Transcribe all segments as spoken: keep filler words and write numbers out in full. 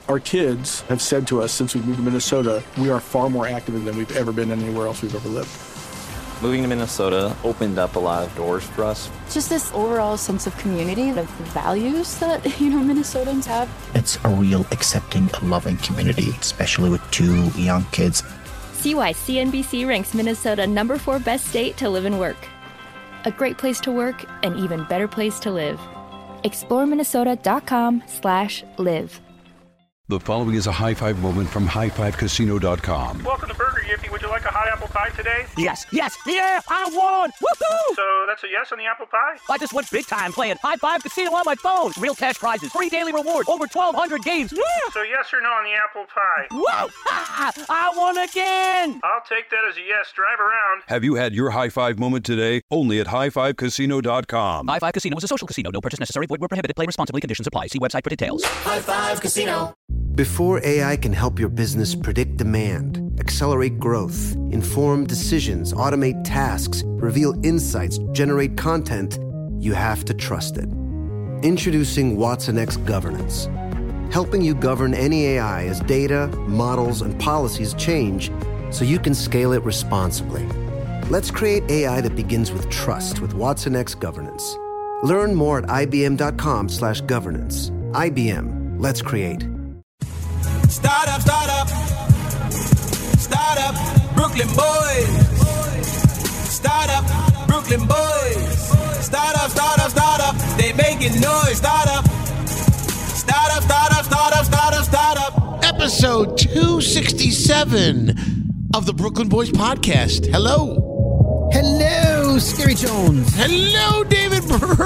Our kids have said to us since we moved to Minnesota, we are far more active than we've ever been anywhere else we've ever lived. Moving to Minnesota opened up a lot of doors for us. Just this overall sense of community, of the values that, you know, Minnesotans have. It's a real accepting, loving community, especially with two young kids. See why C N B C ranks Minnesota number four best state to live and work. A great place to work, an even better place to live. explore minnesota dot com slash live. The following is a high five moment from high five casino dot com. Welcome to Burger Yippee. Would you like a hot apple pie today? Yes, yes, yeah, I won! Woohoo! So that's a yes on the apple pie? I just went big time playing High Five Casino on my phone. Real cash prizes, free daily rewards, over twelve hundred games. Yeah! So yes or no on the apple pie? Whoa! Ah, I won again! I'll take that as a yes. Drive around. Have you had your high five moment today? Only at high five casino dot com. High Five Casino is a social casino. No purchase necessary. Void where prohibited. Play responsibly. Conditions apply. See website for details. High Five Casino. Before A I can help your business predict demand, accelerate growth, inform decisions, automate tasks, reveal insights, generate content, you have to trust it. Introducing Watson X Governance, helping you govern any A I as data, models, and policies change so you can scale it responsibly. Let's create A I that begins with trust with Watson X Governance. Learn more at ibm.com slash governance. I B M. Let's create. Startup, startup, startup, Brooklyn boys. Startup, Brooklyn boys. Startup, startup, startup, they making noise. Startup, startup, startup, startup, startup, startup. Episode two sixty-seven of the Brooklyn Boys podcast. Hello. Hello, Scary Jones. Hello, David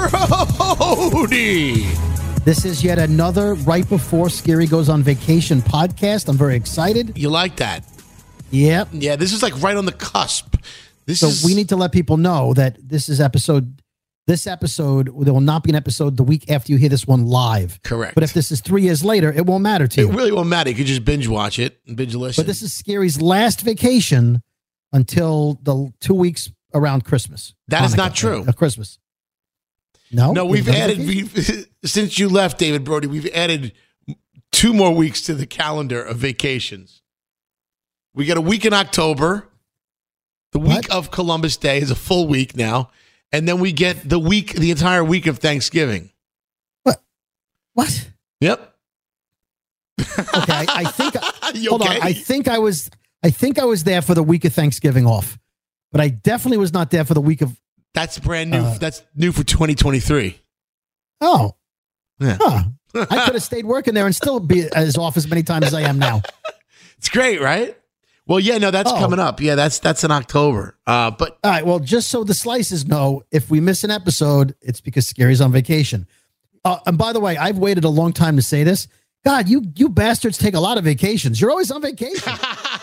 Brody. This is yet another right before Scary goes on vacation podcast. I'm very excited. You like that? Yep. Yeah, this is like right on the cusp. This so is... we need to let people know that this is episode, this episode, there will not be an episode the week after you hear this one live. Correct. But if this is three years later, it won't matter to it you. It really won't matter. You can just binge watch it and binge listen. But this is Scary's last vacation until the two weeks around Christmas. That Hanukkah, is not true. Uh, Christmas. No, no, we've added we've, since you left, David Brody. We've added two more weeks to the calendar of vacations. We got a week in October. The week what? of Columbus Day is a full week now, and then we get the week, the entire week of Thanksgiving. What? What? Yep. Okay, I, I think. hold okay? on, I think I was. I think I was there for the week of Thanksgiving off, but I definitely was not there for the week of. That's brand new. Uh, That's new for twenty twenty-three. Oh. Yeah. Huh. I could have stayed working there and still be as off as many times as I am now. It's great, right? Well, yeah, no, that's oh. coming up. Yeah, that's that's in October. Uh, but all right, well, just so the slices know, if we miss an episode, it's because Scary's on vacation. Uh, and by the way, I've waited a long time to say this. God, you you bastards take a lot of vacations. You're always on vacation.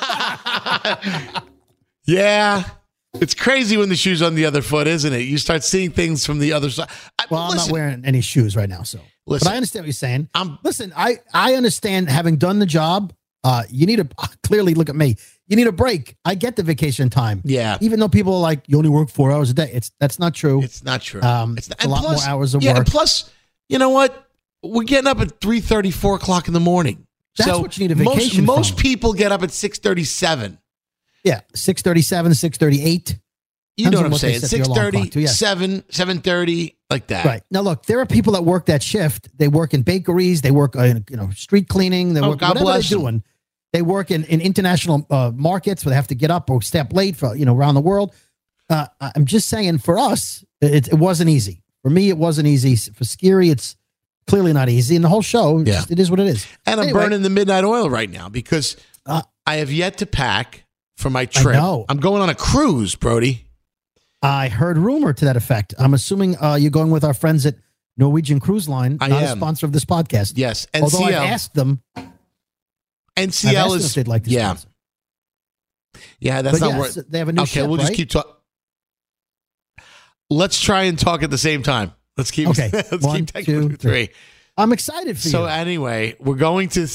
Yeah. It's crazy when the shoe's on the other foot, isn't it? You start seeing things from the other side. I, well, listen, I'm not wearing any shoes right now, so. Listen, but I understand what you're saying. I'm, listen, I, I understand having done the job. Uh, you need to clearly look at me. You need a break. I get the vacation time. Yeah. Even though people are like, you only work four hours a day. It's that's not true. It's not true. Um, it's not, a lot plus, more hours of yeah, work. And plus, you know what? We're getting up at three thirty, four o'clock in the morning. That's so what you need a vacation Most, most from. people get up at six thirty-seven. Yeah, six thirty-seven, six thirty-eight. You know what I'm saying? six thirty, seven, seven thirty, like that. Right. Now, look, there are people that work that shift. They work in bakeries. They work in, you know, street cleaning. They oh, work God whatever bless they're them. doing. They work in, in international uh, markets where they have to get up or step late for, you know, around the world. Uh, I'm just saying for us, it, it wasn't easy. For me, it wasn't easy. For Scary, it's clearly not easy. And the whole show, yeah. just, it is what it is. And anyway, I'm burning the midnight oil right now because uh, I have yet to pack for my trip. I know. I'm going on a cruise, Brody. I heard rumor to that effect. I'm assuming uh, you're going with our friends at Norwegian Cruise Line, I not am. a sponsor of this podcast. Yes. N C L. Although I asked them. N C L is. If they'd like to yeah. sponsor. Yeah, that's but not yes, worth. They have a new Okay, ship, we'll just right? keep talking. Let's try and talk at the same time. Let's keep. Okay. let's One, keep two, three. three. I'm excited for so you. So anyway, we're going to.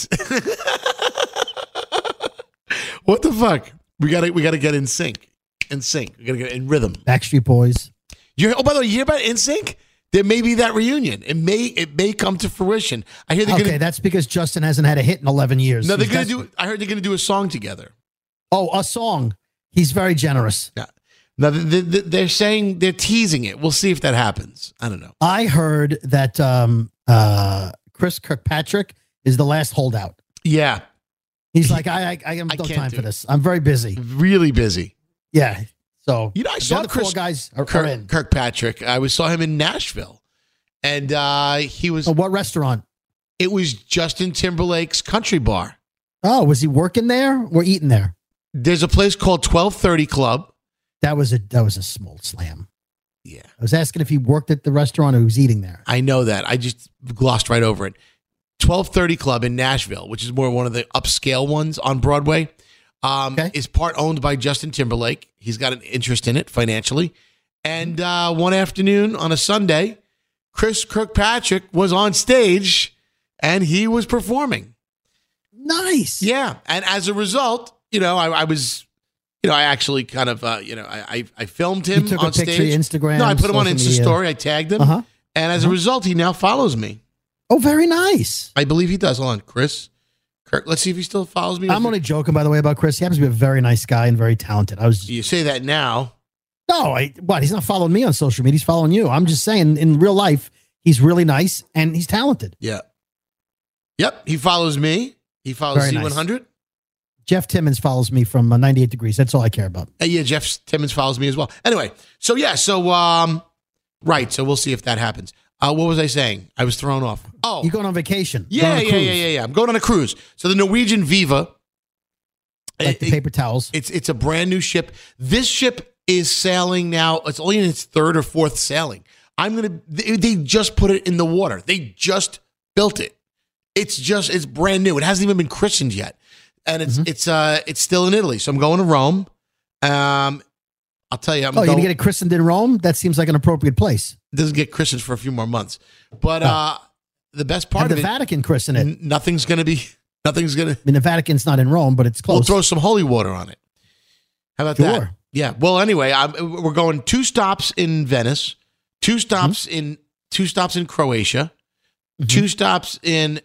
What the fuck? We gotta we gotta get in sync. In sync. We gotta get in rhythm. Backstreet Boys. You oh by the way, you hear about InSync? there may be that reunion. It may it may come to fruition. I hear they're Okay, gonna, that's because Justin hasn't had a hit in eleven years. no, they're He's going to desperate. do. I heard they're going to do a song together. Oh, a song. He's very generous. Yeah. Now they, they, they're saying they're teasing it. We'll see if that happens. I don't know. I heard that um, uh, Chris Kirkpatrick is the last holdout. Yeah, He's like, I, I, I have I no can't time do for it. this. I'm very busy. really busy. Yeah. So You know, I the saw other Chris four guys are, are Kirk, in. Kirkpatrick. I was saw him in Nashville, and uh, he was. Oh, what restaurant? It was Justin Timberlake's country bar. Oh, was he working there or eating there? There's a place called twelve thirty Club. That was a that was a small slam. Yeah, I was asking if he worked at the restaurant or he was eating there. I know that. I just glossed right over it. twelve thirty Club in Nashville, which is more one of the upscale ones on Broadway, um, Okay. is part owned by Justin Timberlake. He's got an interest in it financially. And uh, one afternoon on a Sunday, Chris Kirkpatrick was on stage and he was performing. Nice. Yeah. And as a result, you know, I, I was, you know, I actually kind of, uh, you know, I, I, I filmed him You took on a picture, stage. Instagram, No, I put him on social Insta media. story. I tagged him. Uh-huh. And as a result, he now follows me. Oh, very nice. I believe he does. Hold on, Chris. Kirk, let's see if he still follows me. I'm only joking, by the way, about Chris. He happens to be a very nice guy and very talented. I was You say that now. no, I what? He's not following me on social media. He's following you. I'm just saying, in real life, he's really nice and he's talented. Yeah. Yep. He follows me. He follows Very C nice. one hundred. Jeff Timmons follows me from uh, ninety-eight degrees. That's all I care about. Uh, yeah, Jeff Timmons follows me as well. Anyway, so yeah, so um, right. So we'll see if that happens. Uh, what was I saying? I was thrown off. Oh, You going on vacation? yeah, Going on a yeah, cruise. yeah, yeah, yeah. I'm going on a cruise. So the Norwegian Viva. Like the it- paper towels. It's it's a brand new ship. This ship is sailing now. It's only in its third or fourth sailing. I'm gonna. They, they just put it in the water. They just built it. It's just it's brand new. It hasn't even been christened yet, and it's Mm-hmm. it's uh it's still in Italy. So I'm going to Rome. Um, I'll tell you, I'm Oh, you're going. gonna get it christened in Rome? That seems like an appropriate place. It doesn't get christened for a few more months, but uh, the best part Have of the it, Vatican christen it. n- nothing's gonna be. Nothing's gonna. I mean, the Vatican's not in Rome, but it's We'll close. throw some holy water on it. How about that? Sure. Yeah. Well, anyway, I'm, we're going two stops in Venice, two stops Mm-hmm. in two stops in Croatia, two stops in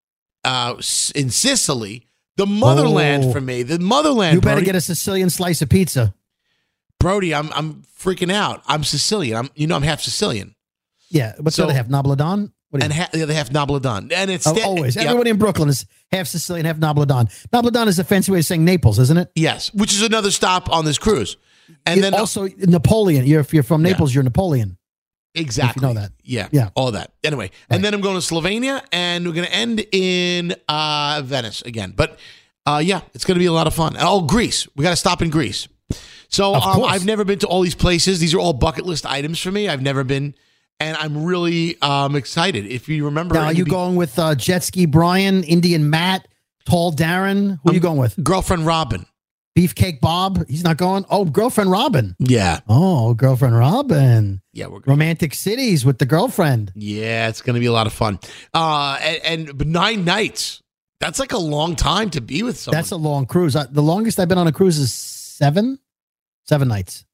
uh S- in Sicily, the motherland Oh. for me, the motherland. You better Brody. get a Sicilian slice of pizza. Brody. I'm I'm freaking out. I'm Sicilian. I'm you know I'm half Sicilian, Yeah. What's So- the other half? Nobledon? What do you and ha- the other half Nobledon, and it's Oh, sta- always. yeah, Everybody in Brooklyn is half Sicilian, half Nobledon. Nobledon is a fancy way of saying Naples, isn't it? yes, which is another stop on this cruise, and You- then also Napoleon. You're, if you're from Yeah. Naples, you're Napoleon. Exactly. If you know that. Yeah. Yeah. All that. Anyway, and then I'm going to Slovenia, and we're going to end in uh, Venice again. But uh, yeah, it's going to be a lot of fun. Oh, Greece. We got to stop in Greece. So Of um, course. I've never been to all these places. These are all bucket list items for me. I've never been, and I'm really um, excited. If you remember, Now, are in the you be- going with uh, Jet Ski Brian, Indian Matt, Tall Darren? Who are you going with? girlfriend Robin. Beefcake Bob? He's not going? Oh, girlfriend Robin. Yeah. Oh, girlfriend Robin. Yeah. We're Romantic Cities with the girlfriend. Yeah, it's going to be a lot of fun. Uh, and, and but nine nights. That's like a long time to be with someone. That's a long cruise. Uh, the longest I've been on a cruise is seven, seven nights.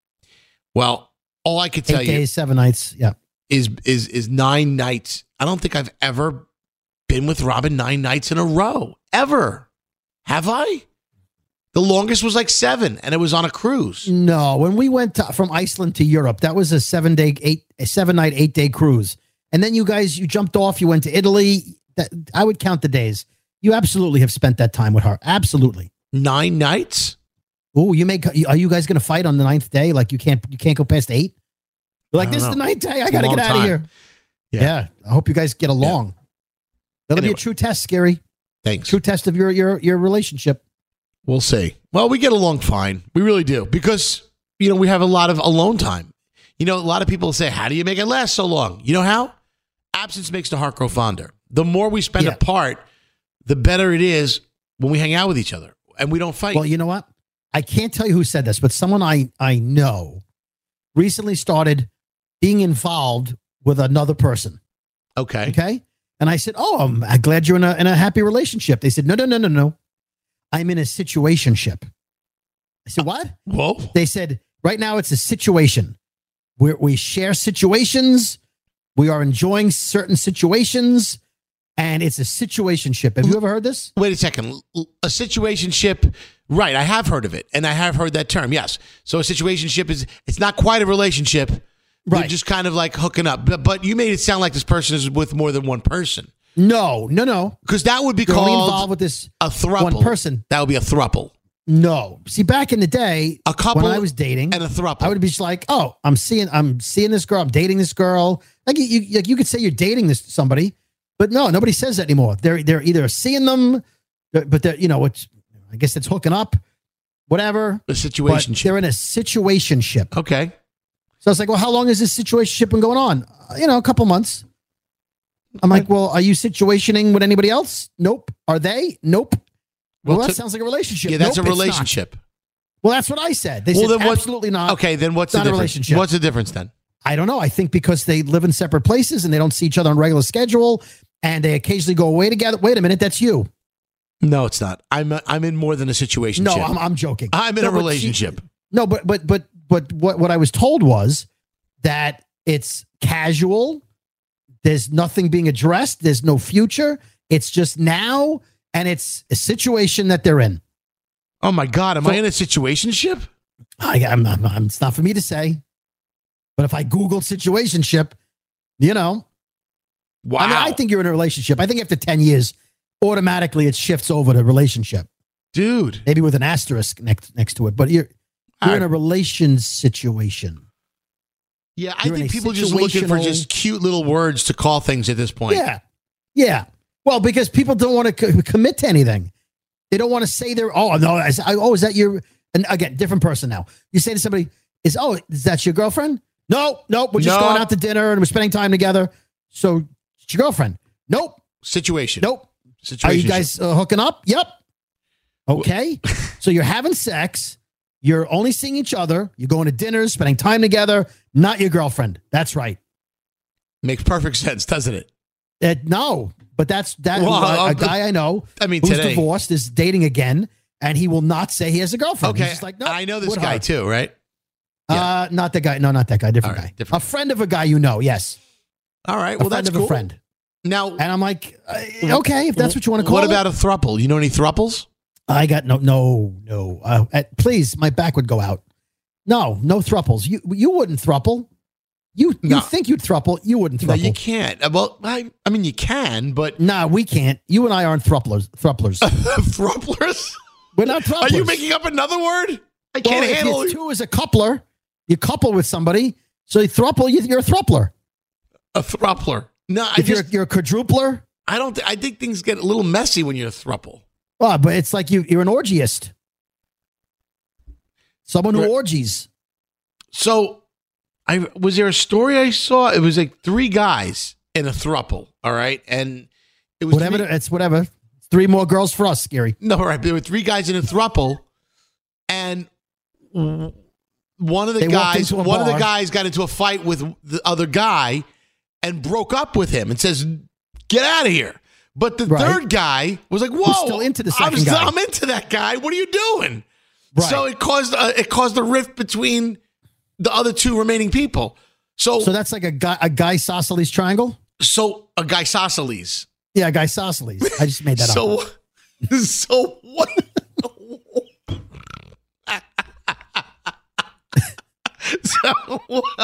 well, all I could tell Eight you days, seven nights. Yeah. is is is nine nights. I don't think I've ever been with Robin nine nights in a row. Ever. Have I? The longest was like seven, and it was on a cruise. No, when we went to, from Iceland to Europe, that was a seven day, eight, a seven night, eight day cruise. And then you guys, you jumped off, you went to Italy. That I would count the days. You absolutely have spent that time with her. Absolutely. Nine nights? Oh, you make, are you guys going to fight on the ninth day? Like you can't, you can't go past eight? You're like, I this don't is the know. ninth day. I It's a got to long get out of time. here. Yeah. Yeah. I hope you guys get along. That'll be Anyway. a true test, Scary. Thanks. True test of your, your, your relationship. We'll see. Well, we get along fine. We really do. Because, you know, we have a lot of alone time. You know, a lot of people say, how do you make it last so long? You know how? Absence makes the heart grow fonder. The more we spend Yeah. apart, the better it is when we hang out with each other and we don't fight. Well, you know what? I can't tell you who said this, but someone I, I know recently started being involved with another person. okay. Okay. And I said, oh, I'm glad you're in a, in a happy relationship. They said, no, no, no, no, no. I'm in a situationship. I said, what? Whoa. They said, right now it's a situation where we share situations, We are enjoying certain situations, and it's a situationship. Have you ever heard this? Wait a second. A situationship, right? I have heard of it, and I have heard that term. Yes. So a situationship is it's not quite a relationship. Right. They're just kind of like hooking up. But, but you made it sound like this person is with more than one person. No, no, no. Because that would be You're called only involved with this a throuple. one person. That would be a throuple. No. See, back in the day, a couple when I was dating, and a throuple, I would be just like, "Oh, I'm seeing, I'm seeing this girl. I'm dating this girl." Like you, you, like you could say you're dating this somebody, but no, nobody says that anymore. They're they're either seeing them, but they're you know, which I guess it's hooking up, whatever. A situationship. They're in a situationship. Okay. So I was like, "Well, how long has this situationship been going on?" Uh, you know, a couple months. I'm like, "Well, are you situationing with anybody else?" Nope. Are they? Nope. Well, well that to, sounds like a relationship. Yeah, that's nope, a relationship. Well, that's what I said. They well, said then absolutely not. Okay, then what's the difference? Relationship. What's the difference then? I don't know. I think because they live in separate places and they don't see each other on a regular schedule, and they occasionally go away together. Wait a minute, that's you. No, it's not. I'm a, I'm in more than a situation. No, I'm, I'm joking. I'm in no, a relationship. She, no, but but but but what what I was told was that it's casual. There's nothing being addressed. There's no future. It's just now, and it's a situation that they're in. Oh my God, am so, I in a situationship? I, I'm, I'm, I'm, it's not for me to say. But if I Googled situationship, you know. Wow. I mean, I think you're in a relationship. I think after ten years, automatically it shifts over to relationship. Dude. Maybe with an asterisk next next to it. But you're, you're right. in a relations situation. Yeah, I you're think people just looking for just cute little words to call things at this point. Yeah. Yeah. Well, because people don't want to co- commit to anything. They don't want to say they're, oh, no, is, oh, is that your, and again, different person now. You say to somebody, is, oh, is that your girlfriend? No, nope. We're just no. going out to dinner and we're spending time together. So it's your girlfriend. Nope. Situation. Nope. Are you guys uh, hooking up? Yep. Okay. So you're having sex. You're only seeing each other. You're going to dinners, spending time together. Not your girlfriend. That's right. Makes perfect sense, doesn't it? Uh, no, but that's that. Well, a, a guy I know I mean, who's today. divorced is dating again, and he will not say he has a girlfriend. Okay. He's just like, no, I know this guy her. too, right? Yeah. Uh, not the guy. No, not that guy. Different right, guy. Different. A friend of a guy you know. Yes. All right. Well, a friend that's of cool. a friend. Now, and I'm like, uh, okay, if that's what you want to call what it. What about a throuple? You know any throuples? I got no, no, no. Uh, uh, please, my back would go out. No, no thruples. You you wouldn't thruple. You you no. think you'd thruple? You wouldn't thruple. No, you can't. Well, I, I mean, you can, but nah, we can't. You and I aren't thruplers. Thruplers. Thruplers? We're not thruplers. Are you making up another word? I can't well, handle it. Two is a coupler. You couple with somebody, so you thruple. You, you're a thrupler. A thruppler. No, I if just you're, you're a quadrupler. I don't. Th- I think things get a little messy when you're a thruple. Oh, but it's like you. You're an orgiest. Someone who right. orgies. So, I was there a story I saw? It was like three guys in a thruple. All right, and it was whatever. Three, it's whatever. Three more girls for us, Scary. No, right. There were three guys in a thruple, and one of the they guys, one bar. of the guys got into a fight with the other guy, and broke up with him, and says, "Get out of here." But the right. third guy was like, "Whoa, We're still into the second I'm, guy. I'm into that guy. What are you doing?" Right. So it caused a, it caused a rift between the other two remaining people. So, so that's like a guy, a guy isosceles triangle. So a guy isosceles. Yeah, a guy isosceles. I just made that so, up. So what? so,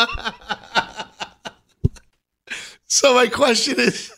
so my question is,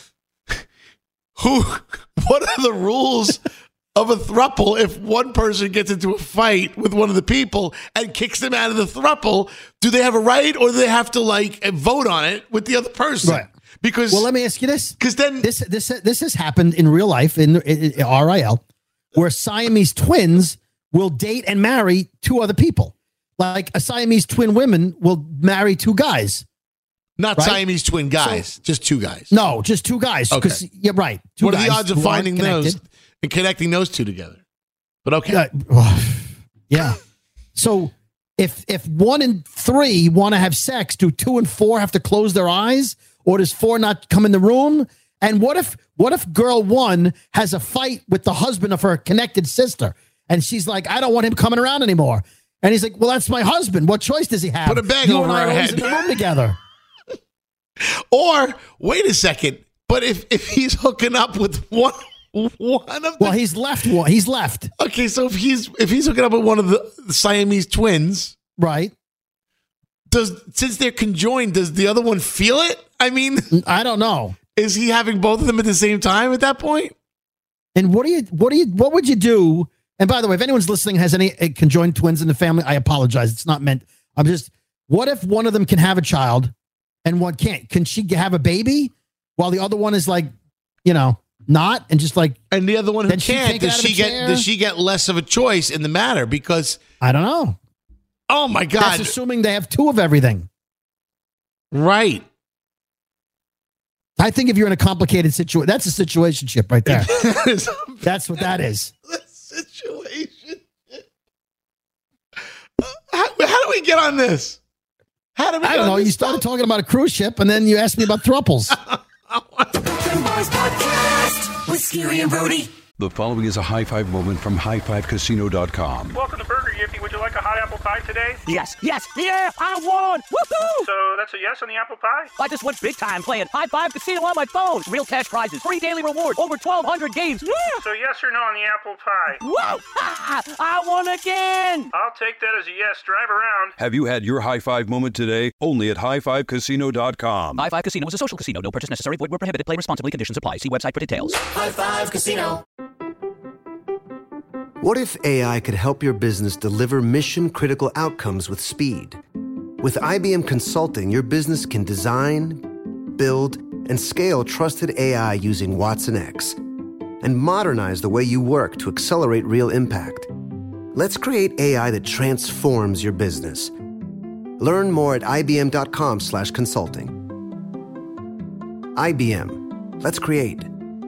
who? What are the rules of a throuple if one person gets into a fight with one of the people and kicks them out of the throuple? Do they have a right, or do they have to like vote on it with the other person? Right. Because well, let me ask you this: because then this this this has happened in real life in, in, in R I L, where Siamese twins will date and marry two other people. Like a Siamese twin women will marry two guys. Not right? Siamese twin guys, so, just two guys. No, just two guys. Okay. Yeah, right. Two what guys are the odds of finding those and connecting those two together? But okay. Uh, yeah. So if if one and three want to have sex, do two and four have to close their eyes? Or does four not come in the room? And what if what if girl one has a fight with the husband of her connected sister? And she's like, I don't want him coming around anymore. And he's like, well, that's my husband. What choice does he have? Put a bag you over and I her are always head. in the room together. Or wait a second, but if if he's hooking up with one one of the, well, he's left one. He's left. Okay, so if he's if he's hooking up with one of the Siamese twins, right? Does since they're conjoined, does the other one feel it? I mean, I don't know. Is he having both of them at the same time at that point? And what do you what do you what would you do? And by the way, if anyone's listening has any uh, conjoined twins in the family, I apologize. It's not meant. I'm just. What if one of them can have a child, and one can't? Can she have a baby while the other one is like, you know, not, and just like, and the other one who can't? She does she get? Does she get less of a choice in the matter? Because I don't know. Oh my God! That's assuming they have two of everything. Right. I think if you're in a complicated situation, that's a situationship right there. That's what that is. Situation. How, how do we get on this? How do we? I don't know. You started talking about a cruise ship, and then you asked me about thruples. With Scary and Brody. The following is a high five moment from high five casino dot com. Welcome to Burger Yippee. Would you like a hot apple pie today? Yes, yes, yeah, I won! Woohoo! So that's a yes on the apple pie? I just went big time playing High Five Casino on my phone. Real cash prizes, free daily rewards, over twelve hundred games. Yeah! So yes or no on the apple pie? Whoa! I won again! I'll take that as a yes. Drive around. Have you had your high five moment today? Only at high five casino dot com. High Five Casino is a social casino. No purchase necessary. Void where prohibited. Play responsibly. Conditions apply. See website for details. High Five Casino. What if A I could help your business deliver mission-critical outcomes with speed? With I B M Consulting, your business can design, build, and scale trusted A I using Watson X and modernize the way you work to accelerate real impact. Let's create A I that transforms your business. Learn more at ibm.com slash consulting. I B M. Let's create.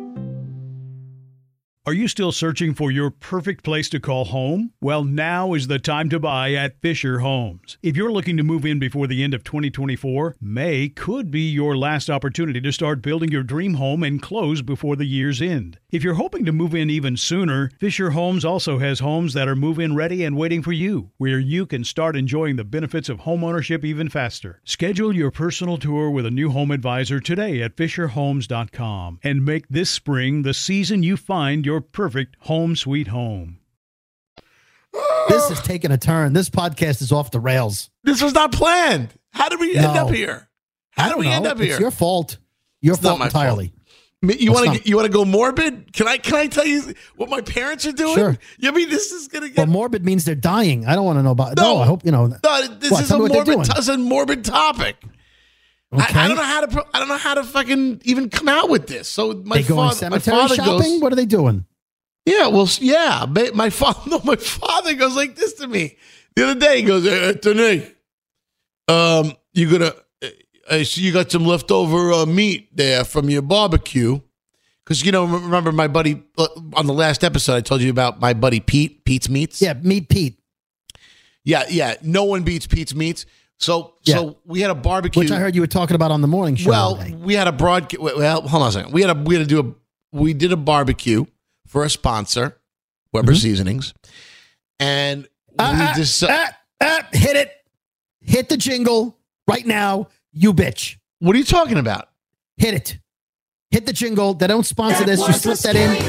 Are you still searching for your perfect place to call home? Well, now is the time to buy at Fisher Homes. If you're looking to move in before the end of twenty twenty-four, May could be your last opportunity to start building your dream home and close before the year's end. If you're hoping to move in even sooner, Fisher Homes also has homes that are move-in ready and waiting for you, where you can start enjoying the benefits of homeownership even faster. Schedule your personal tour with a new home advisor today at fisher homes dot com and make this spring the season you find your perfect home sweet home. This has taken a turn. This podcast is off the rails. This was not planned. How did we end No. up here? How did we know. end up here? It's your fault. Your It's not fault my entirely. fault. You It's want to not- you want to go morbid? Can I can I tell you what my parents are doing? Sure. You mean this is gonna get? Well, morbid means they're dying. I don't want to know about. No, No. I hope you know. No, this What? is Tell a me what they're morbid. doing. T- it's a morbid topic. Okay. I, I don't know how to. pro- I don't know how to fucking even come out with this. So my they going father, my cemetery father shopping. goes. What are they doing? Yeah, well, s- yeah. ma- My father, no, my father goes like this to me the other day. He goes, "Hey, Anthony, um, you gonna? uh, I see you got some leftover uh, meat there from your barbecue." Because, you know, remember my buddy, uh, on the last episode, I told you about my buddy Pete, Pete's Meats. Yeah, Meat Pete. Yeah, yeah. No one beats Pete's Meats. So, Yeah. so we had a barbecue. Which I heard you were talking about on the morning show. Well, today. we had a broad. Well, hold on a second. We had a we had to do a we did a barbecue for a sponsor, Weber Mhm. Seasonings, and Ah, we ah, just ah, ah, hit it. Hit the jingle right now, you bitch. What are you talking about? Hit it. Hit the jingle. They don't sponsor this. You slip that in.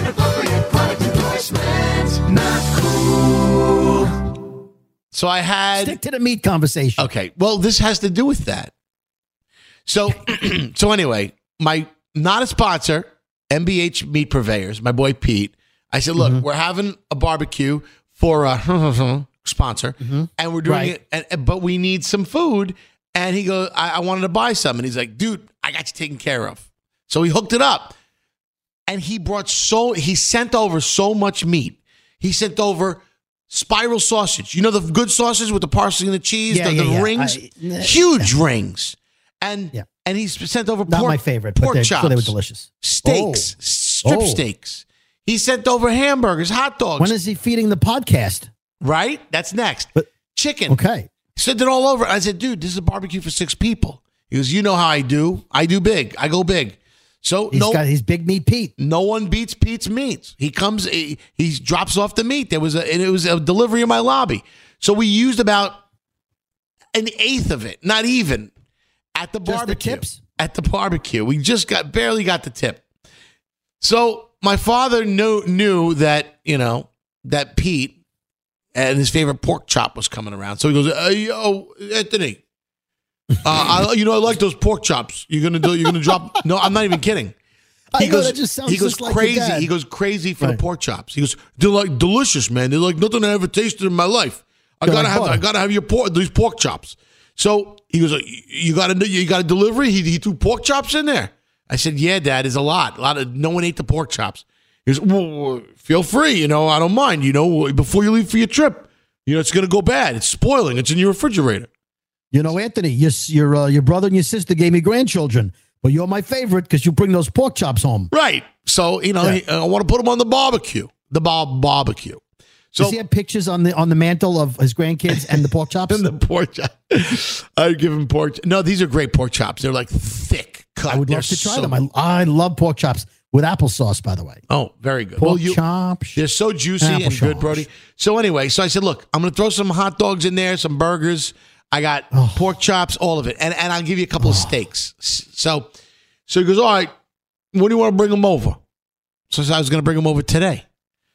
So I had Stick to the meat conversation. Okay. Well, this has to do with that. So, so anyway, my not a sponsor, M B H Meat Purveyors, my boy Pete. I said, look, Mm-hmm. we're having a barbecue for a sponsor, and we're doing Right. it, and, and- but we need some food. And he goes, I, I wanted to buy some, and he's like, dude, I got you taken care of. So he hooked it up, and he brought so he sent over so much meat. He sent over spiral sausage. You know the good sausage with the parsley and the cheese, Yeah, the, yeah, the yeah. rings, I- huge rings, and Yeah. and he's sent over Not pork, my favorite, but pork they're, chops, so they were delicious. steaks, Oh. strip Oh. steaks. He sent over hamburgers, hot dogs. When is he feeding the podcast? right? That's next. But- Chicken. Okay. Sent it all over. I said, dude, this is a barbecue for six people. He goes, you know how I do. I do big. I go big. So He's no, got his big meat Pete. no one beats Pete's Meats. He comes, he, he drops off the meat. There was a, and it was a delivery in my lobby. So we used about an eighth of it, not even, at the Just the barbecue. tips? at the barbecue. We just got barely got the tip. So my father knew knew that, you know, that Pete and his favorite pork chop was coming around. So he goes, hey, yo, Anthony, uh, I, you know, I like those pork chops. You're gonna do. You're gonna drop. No, I'm not even kidding. He I goes, goes, that just sounds he goes just like crazy. your dad. He goes crazy for Right. the pork chops. He goes, they're like delicious, man. They're like nothing I ever tasted in my life. I They're gotta like have, butter. I gotta have your pork, these pork chops. So he goes, you got a, you got a delivery? He, he threw pork chops in there. I said, yeah, Dad, there's a lot. A lot of no one ate the pork chops. He goes, well, feel free. You know, I don't mind. You know, before you leave for your trip, you know, it's gonna go bad. It's spoiling. It's in your refrigerator. You know, Anthony, your your uh, your brother and your sister gave me grandchildren, but you're my favorite because you bring those pork chops home. Right. So you know, Yeah. he, I want to put them on the barbecue. The bar- barbecue. So Does he have pictures on the on the mantle of his grandkids and the pork chops? and the pork chop. I give him pork. No, these are great pork chops. They're like thick cut. I would They're love to try so- them. I, I love pork chops with applesauce, by the way. Oh, very good. Pork Well, you, chops. they're so juicy and Applesauce. good, Brody. So anyway, so I said, look, I'm going to throw some hot dogs in there, some burgers. I got Oh. pork chops, all of it, and and I'll give you a couple of steaks. So, so he goes, all right. When do you want to bring them over? So I said I was going to bring them over today.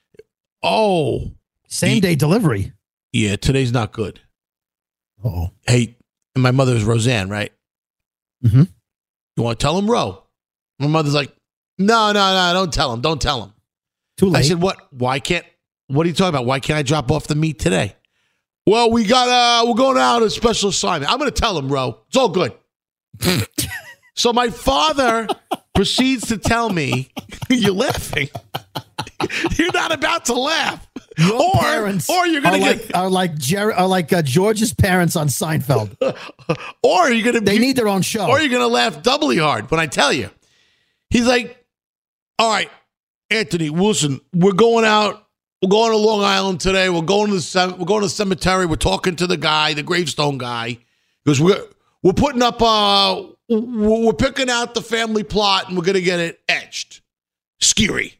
Oh, Same day delivery. yeah, today's not good. Oh, Hey, and my mother is Roseanne, right? mm-hmm. You want to tell him, Ro? My mother's like, no, no, no, don't tell him. Don't tell him. Too late. I said, what? Why can't, what are you talking about? Why can't I drop off the meat today? Well, we got, uh, we're going out on a special assignment. I'm going to tell him, Ro. It's all good. So my father proceeds to tell me, you're laughing. You're not about to laugh. Your or, parents or you're going are to like, get, are like Jerry, are like uh, George's parents on Seinfeld. or you're going to, They need their own show. or you're going to laugh doubly hard when I tell you. He's like, all right, Anthony, listen, we're going out. We're going to Long Island today. We're going to the cem- we're going to the cemetery. We're talking to the guy, the gravestone guy, because we're we're putting up. Uh, we're we're picking out the family plot, and we're gonna get it etched. Scary.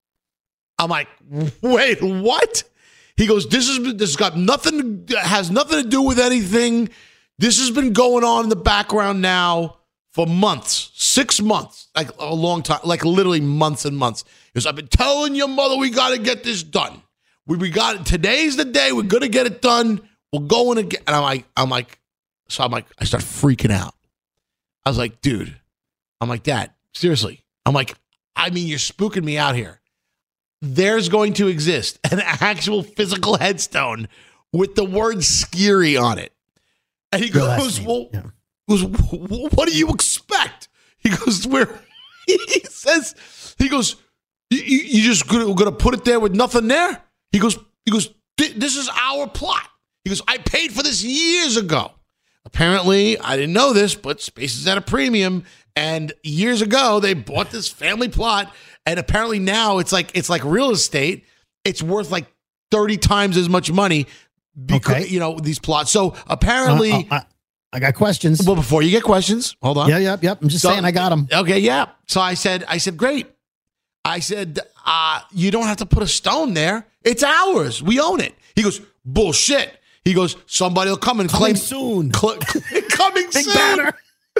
I'm like, wait, what? He goes, this is this has got nothing has nothing to do with anything. This has been going on in the background now for months, six months, like a long time, like literally months and months. Because I've been telling your mother we got to get this done. We, we got it. Today's the day. We're gonna get it done. We're going to get. And I'm like, I'm like, so I'm like, I start freaking out. I was like, dude, I'm like, Dad, seriously. I'm like, I mean, you're spooking me out here. There's going to exist an actual physical headstone with the word "scary" on it. And he Your last goes, name. well, Yeah. goes, what do you expect? He goes, where? He says, he goes, you, you you just gonna, gonna put it there with nothing there? He goes, he goes, this is our plot. He goes, I paid for this years ago. Apparently, I didn't know this, but Space is at a premium. And years ago, they bought this family plot. And apparently now it's like it's like real estate. It's worth like thirty times as much money because, Okay. you know, these plots. So apparently, Uh, uh, I, I got questions. well, before you get questions, hold on. Yeah, yep, yep. I'm just So- saying I got them. Okay, yeah. So I said, I said, great. I said, uh, you don't have to put a stone there. It's ours. We own it. He goes, bullshit. He goes, somebody will come and Coming claim soon. Cl- coming Big soon. banner.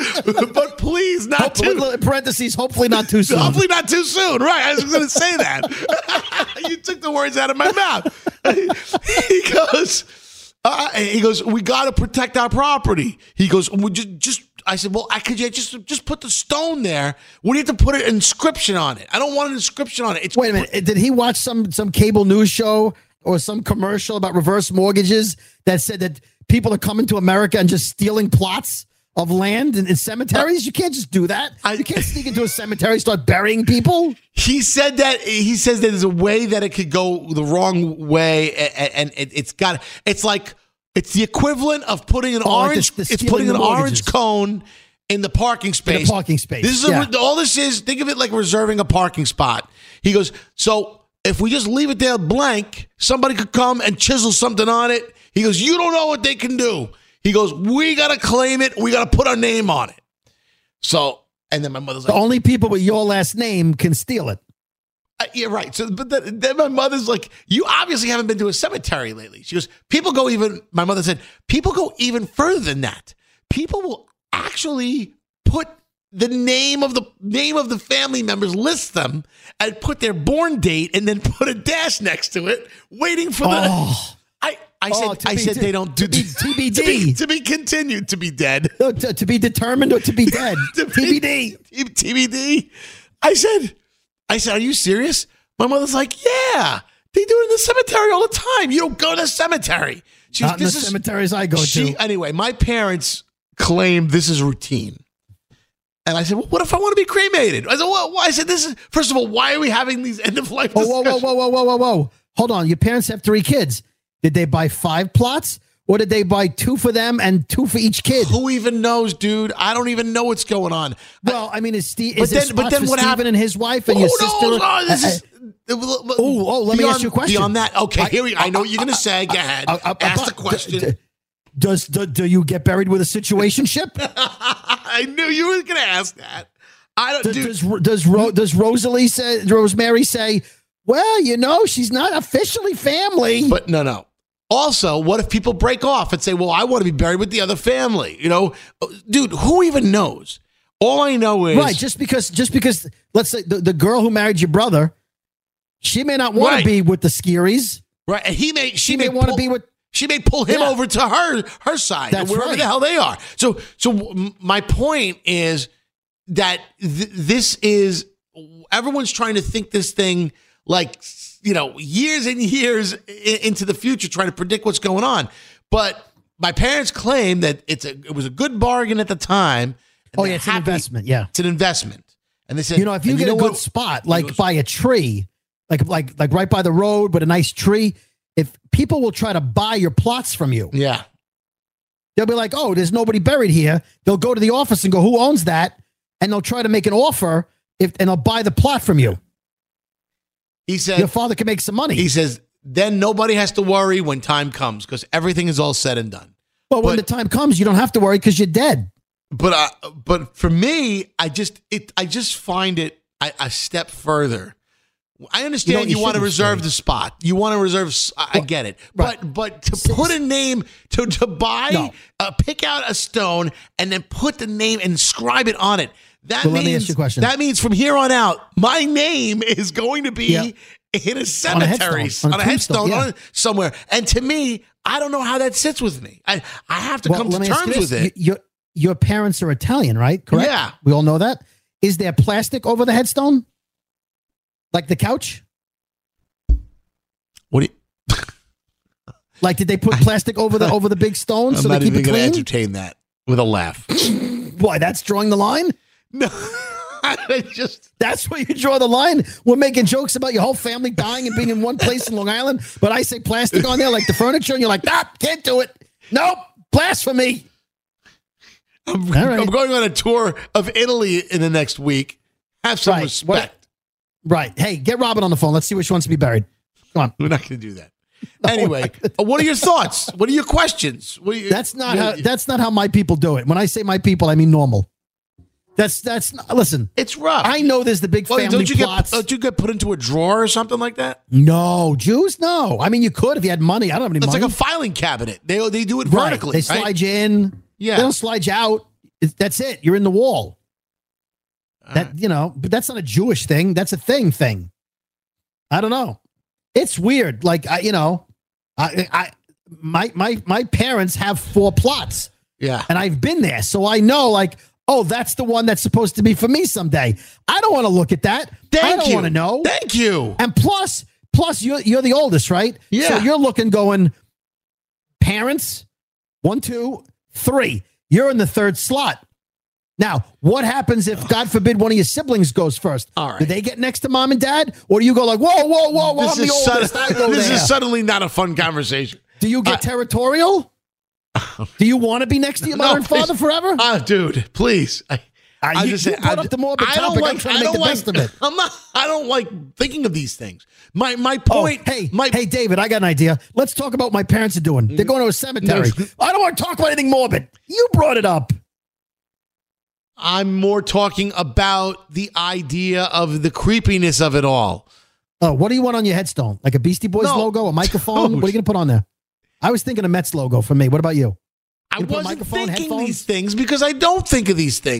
But please, not Hopefully, too. in parentheses, hopefully not too soon. Hopefully not too soon. Right. I was going to say that. You took the words out of my mouth. He goes, uh, he goes, we got to protect our property. He goes, we just, just, I said, well, I could you just, just put the stone there. We need to put an inscription on it. I don't want an inscription on it. It's Wait a minute. Did he watch some some cable news show or some commercial about reverse mortgages that said that people are coming to America and just stealing plots of land in, in cemeteries? You can't just do that. You can't sneak into a cemetery and start burying people. He said that he says that there's a way that it could go the wrong way, and, and it, it's got it's like it's the equivalent of putting an Oh, like orange. the- the it's stealing putting the an orange mortgages. cone in the parking space. parking space, This is yeah. a, all this is. Think of it like reserving a parking spot. He goes, so if we just leave it there blank, somebody could come and chisel something on it. He goes, you don't know what they can do. He goes, we got to claim it. We got to put our name on it. So, and then my mother's The like, only people with your last name can steal it. Uh, yeah, right. So, but then, then my mother's like, you obviously haven't been to a cemetery lately. She goes, people go even, my mother said, people go even further than that. People will actually put the name of the name of the family members, list them, and put their born date, and then put a dash next to it, waiting for the. Oh. I I Oh, said to I be- said to- they don't do to be T B D. to be, to be continued to be dead. No, to, to be determined or to be dead. To T B D. be- T B D. I said, I said, are you serious? My mother's like, yeah, they do it in the cemetery all the time. You don't go to the cemetery. She's, Not in the this is- cemeteries I go she, to. Anyway, my parents claim this is routine. And I said, well, what if I want to be cremated? I said, well, why? I said, this is, first of all, why are we having these end of life Oh, discussions? whoa, whoa, whoa, whoa, whoa, whoa, whoa. Hold on. Your parents have three kids. Did they buy five plots or did they buy two for them and two for each kid? Who even knows, dude? I don't even know what's going on. Well, I mean, is Steve, But is there then- but spots then for what Steven happened- and his wife and Who your sister? knows? Oh, this Uh, is, oh, oh, let me beyond- ask you a question. Beyond that, okay, I- here we, I know what you're going to say. Go ahead. uh, uh, Ask uh, the question. d- d- Does do, do you get buried with a situationship? I knew you were going to ask that. I don't. Does Dude, does, does, Ro, does Rosalie say, Rosemary say, well, you know, she's not officially family. But no, no. Also, what if people break off and say, well, I want to be buried with the other family? You know, dude, who even knows? All I know is. Right, just because, just because, let's say the, the girl who married your brother, she may not want Right. to be with the Skeeries. Right, and he may, she, She may, may want to pull- be with. She may pull him Yeah. over to her her side, That's wherever right. the hell they are. So, so m- my point is that th- this is everyone's trying to think this thing like you know years and years I- into the future, trying to predict what's going on. But my parents claim that it's a it was a good bargain at the time. and Oh, they're yeah, it's an happy- investment. Yeah. it's an investment. And they said, You know, if you and get a know good what? spot, like by a tree, like like like right by the road, but a nice tree, if people will try to buy your plots from you, yeah. they'll be like, "Oh, there's nobody buried here." They'll go to the office and go, "Who owns that?" And they'll try to make an offer, if and they'll buy the plot from you. He said, Your father can make some money. he says, then nobody has to worry when time comes because everything is all said and done. Well, when the but- time comes, you don't have to worry because you're dead. But uh, but for me, I just it I just find it a, a step further. I understand You you, know, you want to shouldn't reserve say. the spot. You want to reserve. s- I, I get it. right. But but to put a name to to buy, No. uh, pick out a stone and then put the name and inscribe it on it. That Well, let means me ask you a question. that means from here on out, my name is going to be Yeah. in a On a cemetery, headstone, on a on a headstone, tombstone, yeah. on somewhere. And to me, I don't know how that sits with me. I I have to Well, come to let me ask terms you with this. it. Y- Your, your parents are Italian, right? Correct? Yeah. We all know that. Is there plastic over the headstone? Like the couch? What do you? Like, did they put plastic over the over the big stone I'm so they not keep even it going to clean? entertain that with a laugh. Why, that's drawing the line? No, I just That's where you draw the line. We're making jokes about your whole family dying and being in one place in Long Island, but I say plastic on there like the furniture, and you're like, nah, can't do it. Nope, blasphemy. I'm, All right. I'm going on a tour of Italy in the next week. Have some Right. respect. Right. Hey, get Robin on the phone. Let's see where she wants to be buried. Come on. We're not going to do that. Anyway, uh, what are your thoughts? What are your questions? What are you, That's not you- how that's not how my people do it. When I say my people, I mean normal. That's that's not, listen. It's rough. I know there's the big Well, family don't you plots. get don't you get put into a drawer or something like that? No, Jews, no. I mean, you could if you had money. I don't have any It's money. like a filing cabinet. They they do it Right. vertically. They right? slide you in. Yeah. They don't slide you out. It's, that's it. You're in the wall. All That right. you know, but that's not a Jewish thing. That's a thing thing. I don't know. It's weird. Like I, you know, I, I, my, my, my parents have four plots, Yeah. and I've been there, so I know. Like, oh, that's the one that's supposed to be for me someday. I don't want to look at that. Thank I don't you. want to know. Thank you. And plus, plus, you're you're the oldest, right? Yeah. So you're looking, going, parents, one, two, three. You're in the third slot. Now, what happens if, God forbid, one of your siblings goes first? All right. Do they get next to mom and dad, or do you go like, whoa, whoa, whoa, whoa? This I'm the is, oldest. I sudden, go this there. is suddenly not a fun conversation. Do you get I- territorial? Do you want to be next to your mother No, and father please. forer? Ah, dude, please. I, Uh, I you- just you say- brought I up the morbid I don't topic. I'm like. trying to I make don't the like. best of it. I'm not. I don't like thinking of these things. My my Oh, point. hey, my hey, David, I got an idea. Let's talk about what my parents are doing. They're going to a cemetery. I don't want to talk about anything morbid. You brought it up. I'm more talking about the idea of the creepiness of it all. Oh, what do you want on your headstone? Like a Beastie Boys No, logo, a microphone? dude. What are you going to put on there? I was thinking a Mets logo for me. What about you? I You put a wasn't microphone, thinking headphones? these things because I don't think of these things.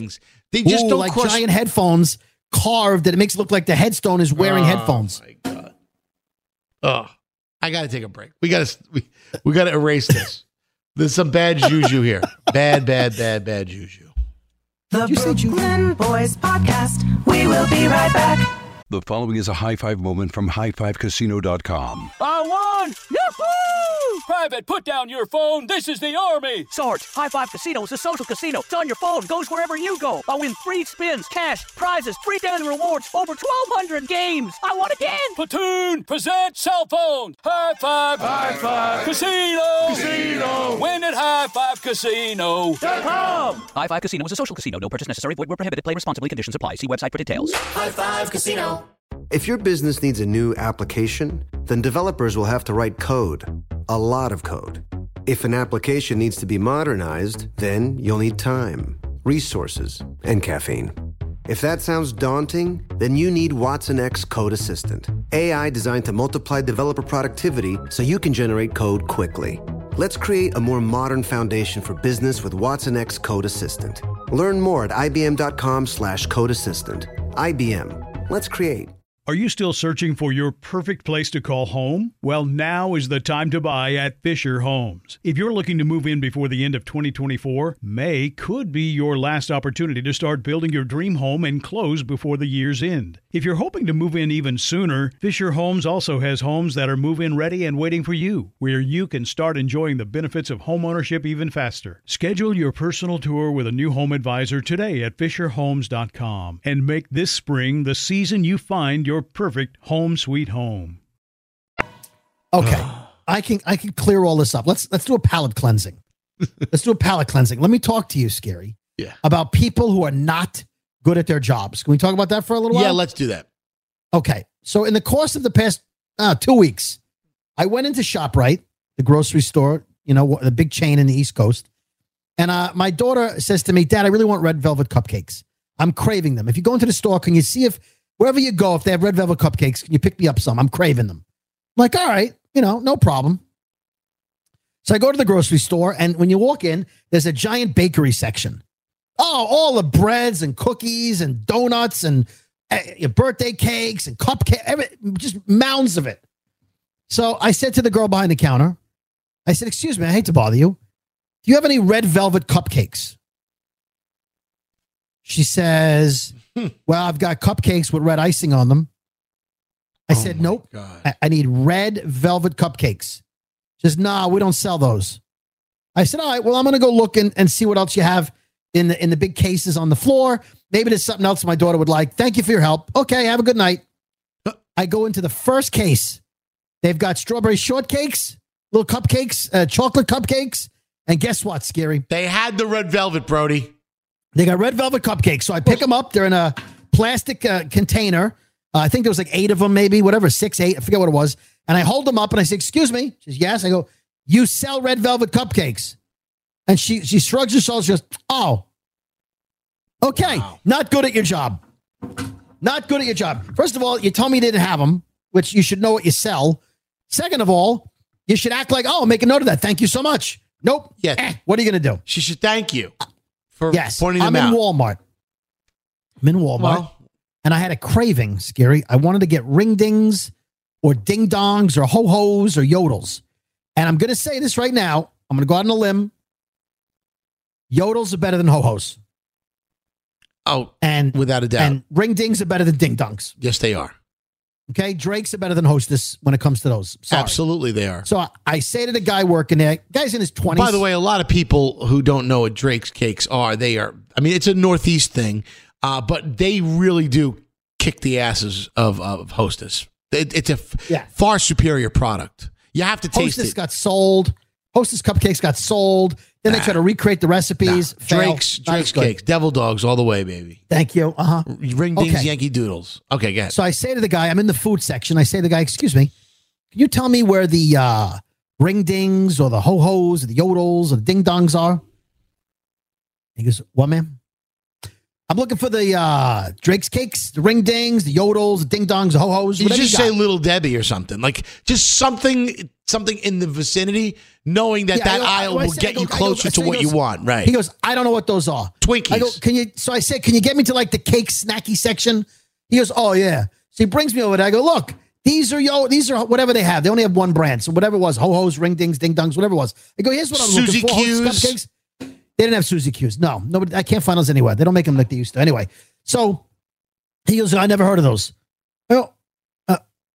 They just Ooh, don't like cross. giant headphones carved that it makes it look like the headstone is wearing Oh, headphones. My God. Oh, I got to take a break. We got to we, we got to erase this. There's some bad juju here. Bad, bad, bad, bad juju. The Brooklyn Boys Podcast. We will be right back. The following is a high five moment from high five casino dot com. I won! Yahoo! Private, put down your phone. This is the Army. Sarge, High Five Casino is a social casino. It's on your phone. Goes wherever you go. I win free spins, cash, prizes, free daily rewards, over twelve hundred games. I won again. Platoon, present cell phone. High Five. High Five. Casino. Casino. Win at high five casino dot com. High Five Casino is a social casino. No purchase necessary. Void where prohibited. Play responsibly. Conditions apply. See website for details. High Five Casino. If your business needs a new application, then developers will have to write code. A lot of code. If an application needs to be modernized, then you'll need time, resources, and caffeine. If that sounds daunting, then you need Watson X Code Assistant. A I designed to multiply developer productivity so you can generate code quickly. Let's create a more modern foundation for business with Watson X Code Assistant. Learn more at ibm.com slash code assistant. I B M. Let's create. Are you still searching for your perfect place to call home? Well, now is the time to buy at Fisher Homes. If you're looking to move in before the end of twenty twenty-four, May could be your last opportunity to start building your dream home and close before the year's end. If you're hoping to move in even sooner, Fisher Homes also has homes that are move-in ready and waiting for you, where you can start enjoying the benefits of homeownership even faster. Schedule your personal tour with a new home advisor today at fisher homes dot com and make this spring the season you find your perfect home sweet home. Okay. I can I can clear all this up. Let's let's do a palate cleansing. Let's do a palate cleansing. Let me talk to you, Scary. Yeah. About people who are not good at their jobs. Can we talk about that for a little while? Yeah, let's do that. Okay. So in the course of the past uh, two weeks, I went into ShopRite, the grocery store, you know, the big chain in the East Coast. And uh, my daughter says to me, Dad, I really want red velvet cupcakes. I'm craving them. If you go into the store, can you see if wherever you go, if they have red velvet cupcakes, can you pick me up some? I'm craving them. I'm like, all right, you know, no problem. So I go to the grocery store, and when you walk in, there's a giant bakery section. Oh, all the breads and cookies and donuts and uh, birthday cakes and cupcakes, just mounds of it. So I said to the girl behind the counter, I said, excuse me, I hate to bother you. Do you have any red velvet cupcakes? She says, well, I've got cupcakes with red icing on them. I Oh said, my nope. God. I, I need red velvet cupcakes. She says, nah, we don't sell those. I said, all right, well, I'm going to go look and, and see what else you have in the in the big cases on the floor. Maybe there's something else my daughter would like. Thank you for your help. Okay, have a good night. I go into the first case. They've got strawberry shortcakes, little cupcakes, uh, chocolate cupcakes. And guess what, Scary? They had the red velvet, Brody. They got red velvet cupcakes. So I pick them up. They're in a plastic uh, container. Uh, I think there was like eight of them, maybe, whatever, six, eight. I forget what it was. And I hold them up and I say, excuse me. She says, yes. I go, you sell red velvet cupcakes. And she she shrugs her shoulders. She goes, oh, okay. Wow. Not good at your job. Not good at your job. First of all, you told me you didn't have them, which you should know what you sell. Second of all, you should act like, oh, make a note of that. Thank you so much. Nope. Yeah. Eh, what are you going to do? She should thank you for yes, pointing them I'm out. in Walmart. I'm in Walmart. Well, and I had a craving, Scary. I wanted to get ring dings or ding dongs or ho hos or yodels. And I'm going to say this right now. I'm going to go out on a limb. Yodels are better than ho hos. Oh, and without a doubt. And ring dings are better than ding dongs. Yes, they are. Okay, Drake's are better than Hostess when it comes to those. Sorry. Absolutely, they are. So I, I say to the guy working there, guy's in his twenties. By the way, a lot of people who don't know what Drake's cakes are, they are, I mean, it's a Northeast thing, uh, but they really do kick the asses of, of Hostess. It, it's a f- yeah. far superior product. You have to taste Hostess it. got sold. Hostess cupcakes got sold. Then nah. they try to recreate the recipes. Nah. Drake's, Drake's cakes, devil dogs all the way, baby. Thank you. Uh huh. Ring dings, okay. Yankee Doodles. Okay, go ahead. So I say to the guy, I'm in the food section. I say to the guy, excuse me, can you tell me where the uh, ring dings or the ho hos or the yodels or the ding dongs are? He goes, what, ma'am? I'm looking for the uh, Drake's cakes, the ring dings, the yodels, the ding dongs, the ho hos. You just you say Little Debbie or something, like just something, something in the vicinity, knowing that Yeah, that I go- aisle I will say- get I go- you I go- closer I to say- what he you goes- want. Right? He goes, I don't know what those are. Twinkies. I go, can you? So I said, can you get me to like the cake snacky section? He goes, oh yeah. So he brings me over there. I go, look, these are yo, these are whatever they have. They only have one brand, so whatever it was, ho hos, ring dings, ding dongs, whatever it was. I go, here's what I'm Suzy looking for. Q's. Hostess cupcakes. They didn't have Suzy Q's. No, nobody. I can't find those anywhere. They don't make them like they used to. Anyway, so he goes, I never heard of those. I go, uh,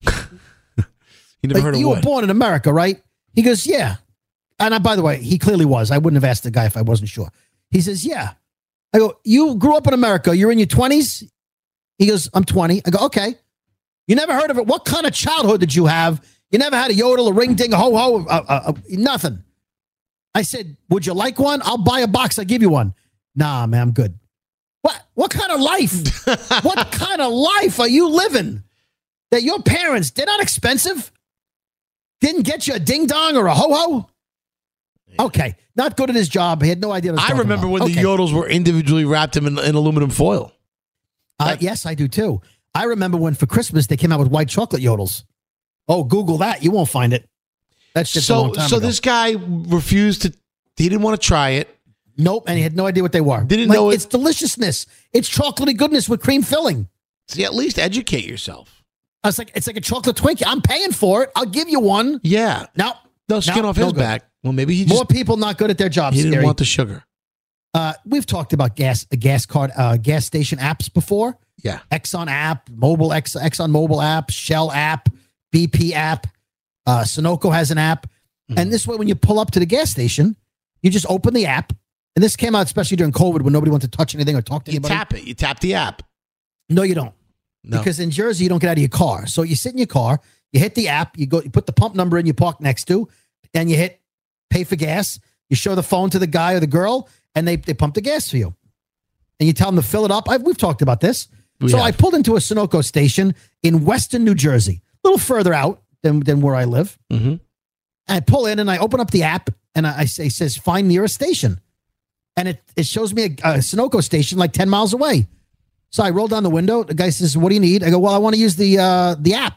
You never like, heard of you what? were born in America, right? He goes, yeah. And I, by the way, he clearly was. I wouldn't have asked the guy if I wasn't sure. He says, yeah. I go, you grew up in America. You're in your twenties? He goes, I'm twenty. I go, okay. You never heard of it. What kind of childhood did you have? You never had a yodel, a ring ding, a ho ho, uh, uh, uh, nothing. I said, would you like one? I'll buy a box. I'll give you one. Nah, man, I'm good. What, what kind of life? What kind of life are you living? That your parents, they're not expensive? Didn't get you a ding dong or a ho ho? Okay, not good at his job. He had no idea what I was I talking remember about. when the Okay. yodels were individually wrapped in, in aluminum foil. Uh, yes, I do too. I remember when for Christmas they came out with white chocolate yodels. Oh, Google that. You won't find it. That's just a So, long time so ago. this guy refused to. He didn't want to try it. Nope, and he had no idea what they were. Didn't Like, know it- it's deliciousness. It's chocolatey goodness with cream filling. See, at least educate yourself. I was like, it's like a chocolate Twinkie. I'm paying for it. I'll give you one. Yeah. No, No skin no, off no his good. back. Well, maybe he just More people not good at their jobs. he didn't Scary. want the sugar. Uh, we've talked about gas, uh, gas card, uh, gas station apps before. Yeah. Exxon app, mobile Ex, Exxon mobile app, Shell app, B P app, uh, Sunoco has an app, Mm-hmm. and this way, when you pull up to the gas station, you just open the app. And this came out especially during COVID when nobody wanted to touch anything or talk to You anybody. tap it. You tap the app. No, you don't. No. Because in Jersey, you don't get out of your car. So you sit in your car, you hit the app, you go, you put the pump number in, you park next to, and you hit pay for gas. You show the phone to the guy or the girl, and they, they pump the gas for you. And you tell them to fill it up. I've, we've talked about this. We so have. I pulled into a Sunoco station in Weston, New Jersey, a little further out than, than where I live. Mm-hmm. And I pull in and I open up the app and I, I say, it says, find nearest station. And it, it shows me a, a Sunoco station like ten miles away. So I roll down the window. The guy says, what do you need? I go, well, I want to use the uh, the app.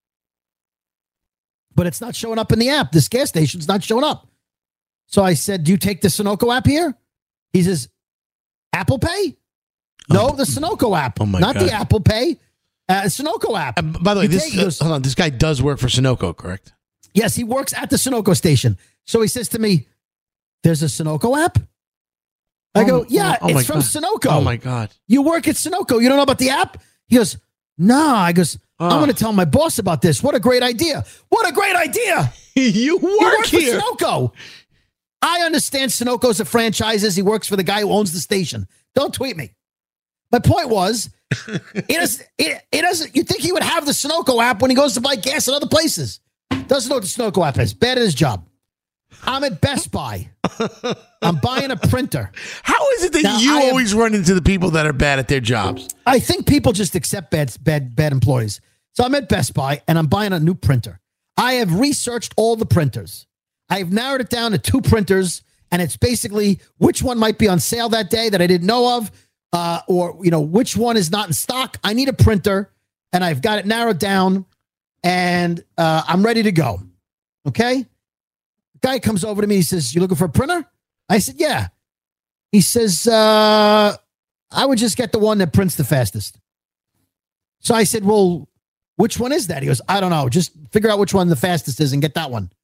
But it's not showing up in the app. This gas station's not showing up. So I said, do you take the Sunoco app here? He says, Apple Pay? No, the Sunoco app. Oh my not God. the Apple Pay. Uh, Sunoco app. Uh, by the way, You this take- he goes, hold on. This guy does work for Sunoco, correct? yes, he works at the Sunoco station. So he says to me, there's a Sunoco app? I Oh go, my- yeah, oh my it's from God. Sunoco. Oh my God. You work at Sunoco. You don't know about the app? He goes, nah. I goes, I'm Oh. going to tell my boss about this. What a great idea. What a great idea. you work He works here. for Sunoco. I understand Sunoco's a franchise. He works for the guy who owns the station. Don't tweet me. My point was, it, is, it, it doesn't. You think he would have the Sunoco app when he goes to buy gas at other places? Doesn't know what the Sunoco app is. Bad at his job. I'm at Best Buy. I'm buying a printer. How is it that Now, you I have- always run into the people that are bad at their jobs? I think people just accept bad, bad, bad employees. So I'm at Best Buy and I'm buying a new printer. I have researched all the printers. I've narrowed it down to two printers, and it's basically which one might be on sale that day that I didn't know of, uh, or you know which one is not in stock. I need a printer, and I've got it narrowed down, and uh, I'm ready to go. Okay. Guy comes over to me. He says, "You looking for a printer?" I said, "Yeah." He says, uh, "I would just get the one that prints the fastest." So I said, "Well, which one is that?" He goes, "I don't know. Just figure out which one the fastest is and get that one."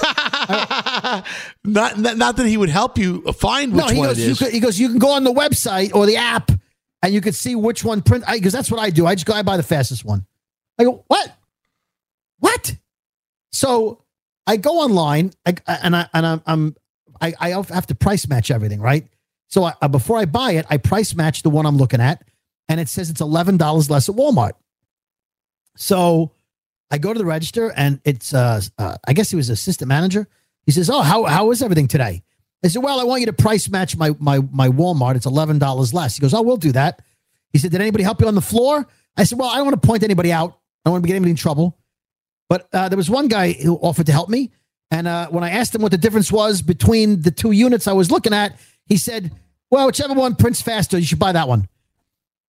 not, not not that he would help you find which no, he one goes, it you is. could, he goes, "You can go on the website or the app and you can see which one print." Because that's what I do. I just go, I buy the fastest one. I go, "What? What?" So I go online I, and I and I'm, I'm I, I have to price match everything, right? So I, before I buy it, I price match the one I'm looking at, and it says it's eleven dollars less at Walmart. So I go to the register, and it's uh, uh I guess he was assistant manager. He says, "Oh, how how is everything today?" I said, "Well, I want you to price match my my my Walmart. It's eleven dollars less." He goes, "Oh, we'll do that." He said, "Did anybody help you on the floor?" I said, "Well, I don't want to point anybody out. I don't want to get anybody in trouble." But uh, there was one guy who offered to help me. And uh, when I asked him what the difference was between the two units I was looking at, he said, "Well, whichever one prints faster, you should buy that one."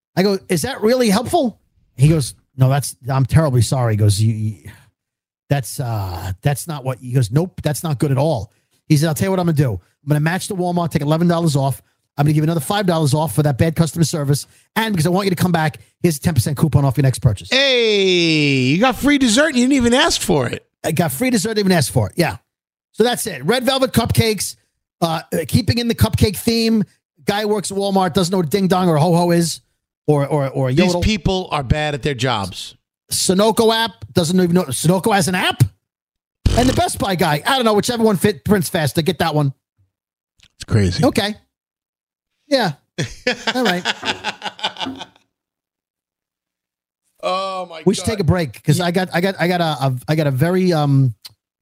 I go, is that really helpful? He goes, no, that's, I'm terribly sorry. He goes, you, you that's, uh, that's not what, he goes, nope, that's not good at all. He said, I'll tell you what I'm going to do. I'm going to match the Walmart, take eleven dollars off. I'm going to give you another five dollars off for that bad customer service. And because I want you to come back, here's a ten percent coupon off your next purchase. Hey, you got free dessert and you didn't even ask for it. I got free dessert, didn't even ask for it. Yeah. So that's it. Red velvet cupcakes, uh, keeping in the cupcake theme. Guy works at Walmart, doesn't know what a ding dong or a ho ho is, or or or a yodel. These people are bad at their jobs. Sunoco app, doesn't even know Sunoco has an app. And the Best Buy guy, I don't know, whichever one fit prints faster, get that one. It's crazy. Okay. Yeah. All right. Oh my! We should God. take a break because I got I got I got a, a I got a very um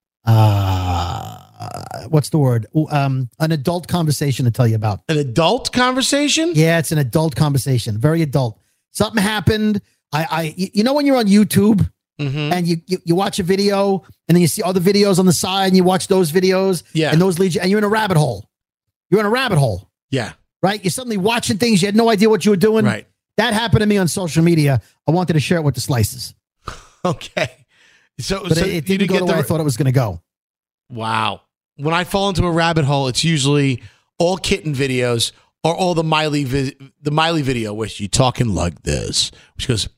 uh what's the word um an adult conversation to tell you about. An adult conversation? Yeah, it's an adult conversation. Very adult. Something happened. I I you know when you're on YouTube mm-hmm. and you, you you watch a video and then you see other videos on the side and you watch those videos. Yeah. And those lead you and you're in a rabbit hole. You're in a rabbit hole. Yeah. Right? You're suddenly watching things you had no idea what you were doing. Right. That happened to me on social media. I wanted to share it with the slices. Okay. So, But so it, it didn't go get the way I thought it was going to go. Wow. When I fall into a rabbit hole, it's usually all kitten videos or all the Miley vi- the Miley video where she talking like this, which goes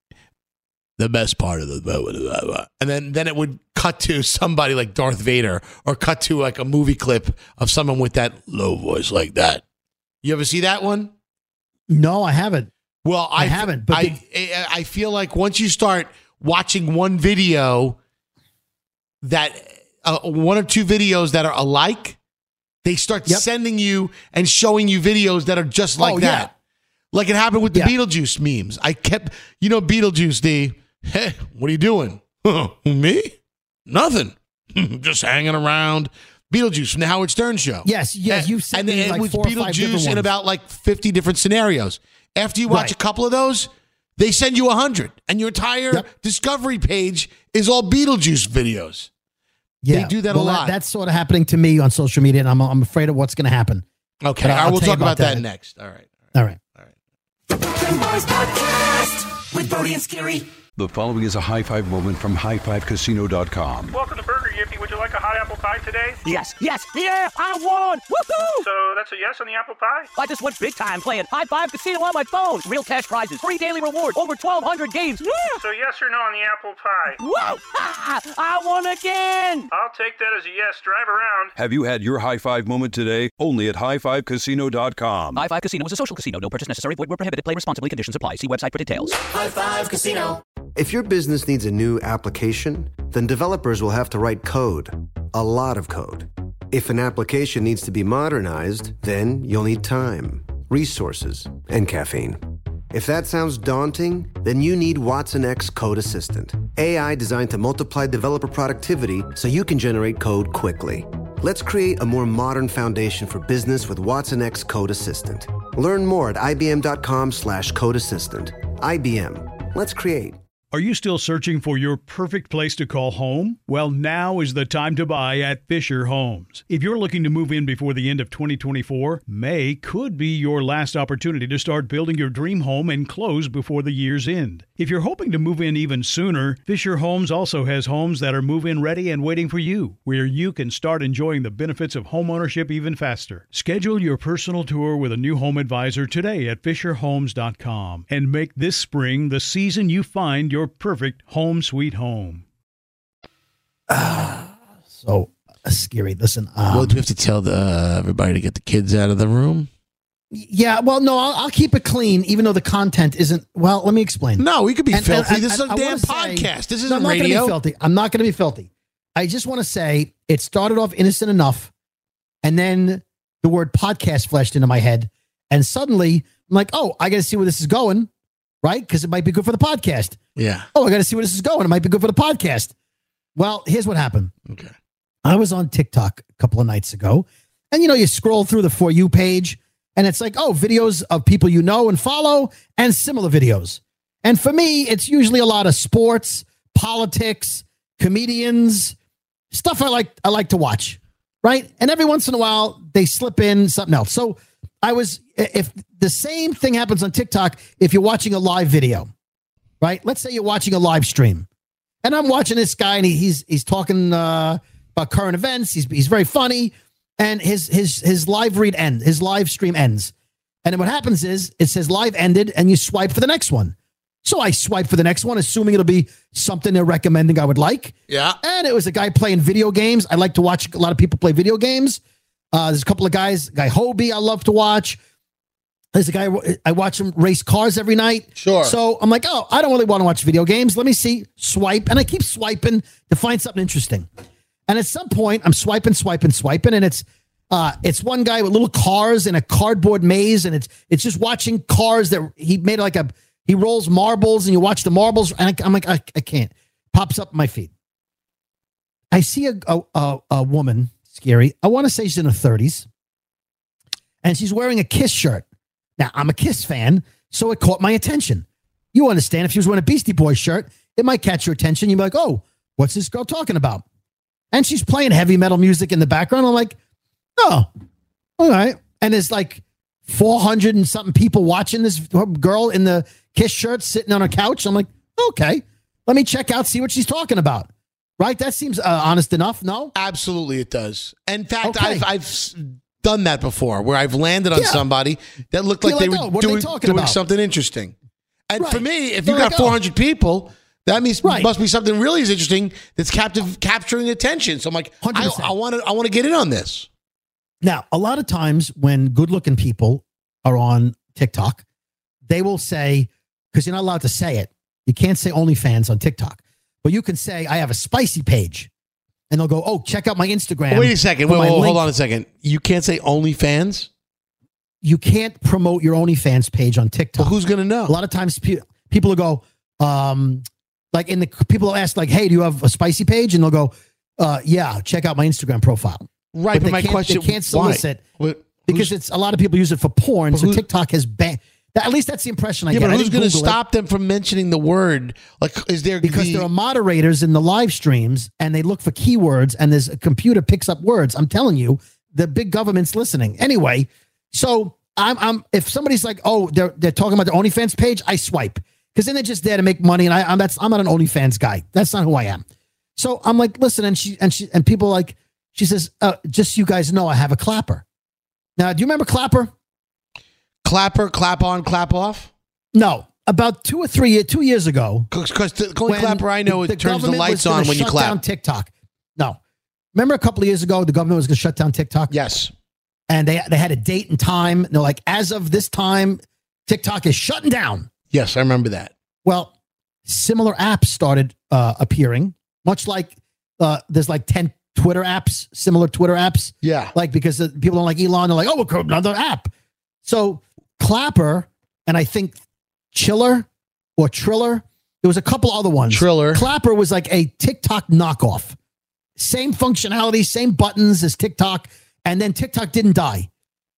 the best part of the blah, blah, blah, blah. And then then it would cut to somebody like Darth Vader or cut to like a movie clip of someone with that low voice like that. You ever see that one? No, I haven't. Well, I, I haven't. But I, the- I I feel like once you start watching one video that uh, one or two videos that are alike, they start Yep. sending you and showing you videos that are just like Oh, that. yeah. Like it happened with the Yeah. Beetlejuice memes. I kept, you know, Beetlejuice, the, hey, what are you doing? Me? Nothing. Just hanging around. Beetlejuice from the Howard Stern show. Yes, yes, And- you've sent and me it like was four or five different Beetlejuice in ones. about like fifty different scenarios. After you watch Right. a couple of those, they send you a hundred, and your entire Yep. discovery page is all Beetlejuice videos. Yeah. They do that well, a lot. That, that's sort of happening to me on social media, and I'm I'm afraid of what's going to happen. Okay, But all right, I'll we'll tell you talk about, about that that. next. All right. All right. Brooklyn Boys Podcast with Brody and Scary. The following is a high five moment from high five casino dot com. Welcome to Burger Yippee. Would you like a hot apple pie today? Yes, yes, yeah, I won! Woohoo! So that's a yes on the apple pie? I just went big time playing High Five Casino on my phone. Real cash prizes, free daily rewards, over twelve hundred games. Yeah! So yes or no on the apple pie? Whoa! Ha! I won again! I'll take that as a yes. Drive around. Have you had your high five moment today? Only at high five casino dot com. High Five Casino is a social casino. No purchase necessary. Void where prohibited. Play responsibly. Conditions apply. See website for details. High Five Casino. If your business needs a new application, then developers will have to write code, a lot of code. If an application needs to be modernized, then you'll need time, resources, and caffeine. If that sounds daunting, then you need Watson X Code Assistant, A I designed to multiply developer productivity so you can generate code quickly. Let's create a more modern foundation for business with Watson X Code Assistant. Learn more at ibm.com slash code assistant. I B M. Let's create. Are you still searching for your perfect place to call home? Well, now is the time to buy at Fisher Homes. If you're looking to move in before the end of twenty twenty-four, May could be your last opportunity to start building your dream home and close before the year's end. If you're hoping to move in even sooner, Fisher Homes also has homes that are move-in ready and waiting for you, where you can start enjoying the benefits of homeownership even faster. Schedule your personal tour with a new home advisor today at fisher homes dot com and make this spring the season you find your perfect home sweet home. Uh, so uh, scary. Listen. Um, well, do we have to tell the, uh, everybody to get the kids out of the room? Yeah, well, no, I'll, I'll keep it clean, even though the content isn't. Well, let me explain. No, we could be And- filthy. and- this is and a I damn wanna say- podcast. this No, isn't I'm not gonna radio. be filthy. I'm not going to be filthy. I just want to say it started off innocent enough, and then the word podcast flashed into my head, and suddenly I'm like, oh, I got to see where this is going, right? Because it might be good for the podcast. Yeah. Oh, I got to see where this is going. It might be good for the podcast. Well, here's what happened. Okay. I was on TikTok a couple of nights ago, and you know, you scroll through the For You page, and it's like, oh, videos of people you know and follow, and similar videos. And for me, it's usually a lot of sports, politics, comedians, stuff I like I like to watch, right? And every once in a while, they slip in something else. So I was, if the same thing happens on TikTok, if you're watching a live video, right? Let's say you're watching a live stream and I'm watching this guy and he, he's, he's talking uh, about current events. He's, he's very funny and his, his, his live read ends, his live stream ends. And then what happens is it says live ended and you swipe for the next one. So I swipe for the next one, assuming it'll be something they're recommending I would like. Yeah. And it was a guy playing video games. I like to watch a lot of people play video games. Uh, there's a couple of guys, guy Hobie I love to watch. There's a guy, I watch him race cars every night. Sure. So I'm like, oh, I don't really want to watch video games. Let me see, swipe. And I keep swiping to find something interesting. And at some point, I'm swiping, swiping, swiping. And it's uh, it's one guy with little cars in a cardboard maze. And it's it's just watching cars that he made like a, he rolls marbles and you watch the marbles. And I, I'm like, I, I can't. Pops up in my feed. I see a, a, a, a woman, scary. I want to say she's in her thirties. And she's wearing a Kiss shirt. Now, I'm a Kiss fan, so it caught my attention. You understand, if she was wearing a Beastie Boys shirt, it might catch your attention. You'd be like, oh, what's this girl talking about? And she's playing heavy metal music in the background. I'm like, oh, all right. And there's like four hundred and something people watching this girl in the Kiss shirt sitting on a couch. I'm like, okay, let me check out, see what she's talking about. Right? That seems uh, honest enough, no? Absolutely, it does. In fact, Okay. I've I've done that before, where I've landed on Yeah. somebody that looked like You're they like, were oh, what are they doing, talking doing about? something interesting. And Right. for me, if They're you got like, oh. four hundred people, that means Right. must be something really is interesting that's captive, capturing attention. So I'm like, one hundred I, percent. I want to I want to get in on this. Now, a lot of times when good-looking people are on TikTok, they will say, because you're not allowed to say it, you can't say OnlyFans on TikTok, but you can say, I have a spicy page. And they'll go, oh, check out my Instagram. Wait a second. for Wait, my wait, hold link." on a second. You can't say OnlyFans? You can't promote your OnlyFans page on TikTok. Well, who's going to know? A lot of times pe- people will go, um, like in the people will ask, like, hey, do you have a spicy page? And they'll go, uh, yeah, check out my Instagram profile. Right, but they my can't, question- they can't why? solicit What- because it's a lot of people use it for porn. But So who- TikTok has banned. At least that's the impression I Yeah, get. but I who's didn't going to Google it. stop them from mentioning the word? Like, is there Because the, there are moderators in the live streams and they look for keywords and there's a computer picks up words. I'm telling you, the big government's listening. Anyway, so I'm, I'm if somebody's like, oh, they're they're talking about the OnlyFans page, I swipe because then they're just there to make money. And I, I'm that's I'm not an OnlyFans guy. That's not who I am. So I'm like, listen, and she and she and people like she says, uh, just so you guys know, I have a Clapper. Now, do you remember Clapper? Clapper, clap on, clap off? No, about two or three two years ago. Because the only when clapper I know, the it turns the government lights was gonna on when you shut clap. down TikTok. No, remember a couple of years ago, the government was going to shut down TikTok. Yes, and they they had a date and time. And they're like, as of this time, TikTok is shutting down. Yes, I remember that. Well, similar apps started uh, appearing, much like uh, there's like ten Twitter apps, similar Twitter apps. Yeah, like because the people don't like Elon, they're like, oh, we'll create another app. So Clapper and I think Chiller or Triller. There was a couple other ones. Triller. Clapper was like a TikTok knockoff. Same functionality, same buttons as TikTok. And then TikTok didn't die.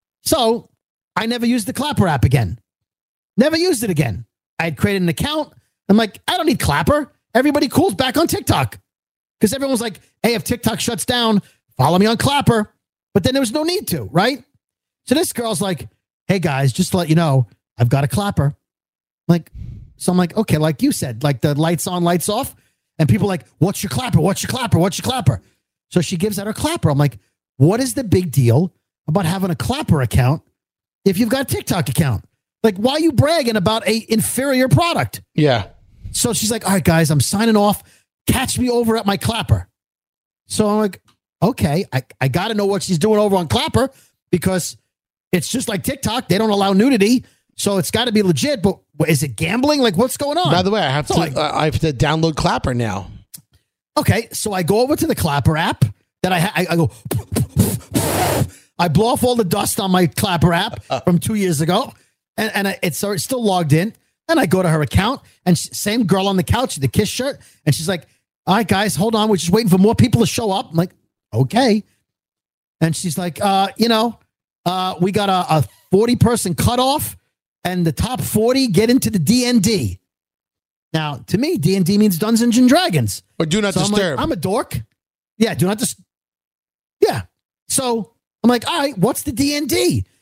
So I never used the Clapper app again. Never used it again. I had created an account. I'm like, I don't need Clapper. Everybody cool's back on TikTok. Because everyone's like, hey, if TikTok shuts down, follow me on Clapper. But then there was no need to, right? So this girl's like, hey guys, just to let you know, I've got a Clapper. Like, so I'm like, okay, like you said, like the lights on, lights off. And people are like, what's your Clapper? What's your Clapper? What's your Clapper? So she gives out her Clapper. I'm like, what is the big deal about having a Clapper account if you've got a TikTok account? Like, why are you bragging about a inferior product? Yeah. So she's like, all right, guys, I'm signing off. Catch me over at my Clapper. So I'm like, okay, I, I got to know what she's doing over on Clapper because it's just like TikTok. They don't allow nudity. So it's got to be legit. But is it gambling? Like, what's going on? By the way, I have So to like- uh, I have to download Clapper now. Okay, so I go over to the Clapper app that I ha- I, I go, I blow off all the dust on my Clapper app from two years ago, and, and I, it's, it's still logged in. And I go to her account, and she, same girl on the couch, the Kiss shirt, and she's like, all right, guys, hold on. We're just waiting for more people to show up. I'm like, okay. And she's like, uh, you know, uh, we got a, a forty-person cutoff, and the top forty get into the D and D. Now, to me, D and D means Dungeons and Dragons. Or do not So I'm like, disturb. I'm a dork. Yeah, do not just. Yeah. So I'm like, all right, what's the D and D?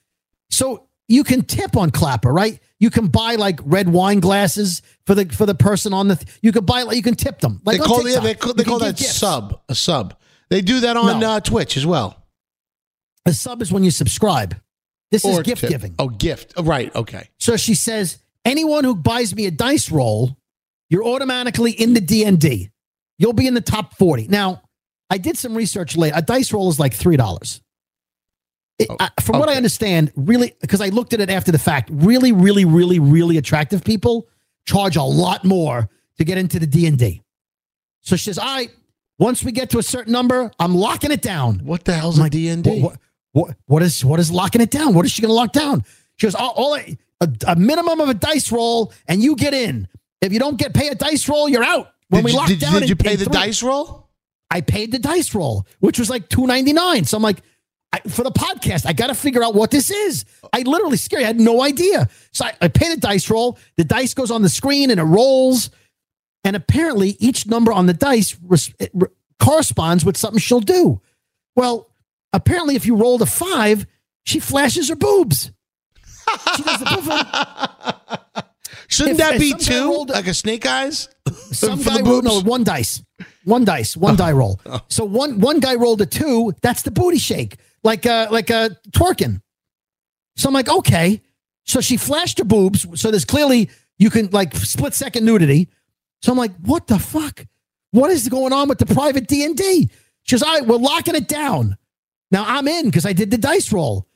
So you can tip on Clapper, right? You can buy like red wine glasses for the for the person on the. Th- you can buy like you can tip them. Like they on call TikTok. they call, they call that gifts. sub a sub. They do that on No. uh, Twitch as well. A sub is when you subscribe. This Or is gift tip. giving. Oh, gift. Oh, right. Okay. So she says, anyone who buys me a dice roll, you're automatically in the D and D. You'll be in the top forty. Now, I did some research late. A dice roll is like three dollars. It, Oh, I, from what I okay. understand, really, because I looked at it after the fact, really, really, really, really attractive people charge a lot more to get into the D and D. So she says, all right, once we get to a certain number, I'm locking it down. What the hell's a D and D? What, what, what is what is locking it down? What is she going to lock down? She goes, all, all I, a, a minimum of a dice roll, and you get in. If you don't get pay a dice roll, you're out. When Did we you- lock did- down, did in- you pay in the three- dice roll? I paid the dice roll, which was like two ninety-nine. So I'm like, I, for the podcast, I got to figure out what this is. I literally scary. I had no idea. So I, I pay the dice roll. The dice goes on the screen and it rolls. And apparently, each number on the dice res- it re- corresponds with something she'll do. Well, apparently, if you rolled a five, she flashes her boobs. She does the boob. Shouldn't If- that if be some guy two? rolled a- Like a snake eyes? Some For guy the rolled, boobs? no, one dice. One dice, one die roll. So one one guy rolled a two. That's the booty shake, like uh, like uh, twerking. So I'm like, okay. So she flashed her boobs. So there's clearly you can like split second nudity. So I'm like, what the fuck? What is going on with the private D and D? She goes, all right, we're locking it down. Now I'm in because I did the dice roll.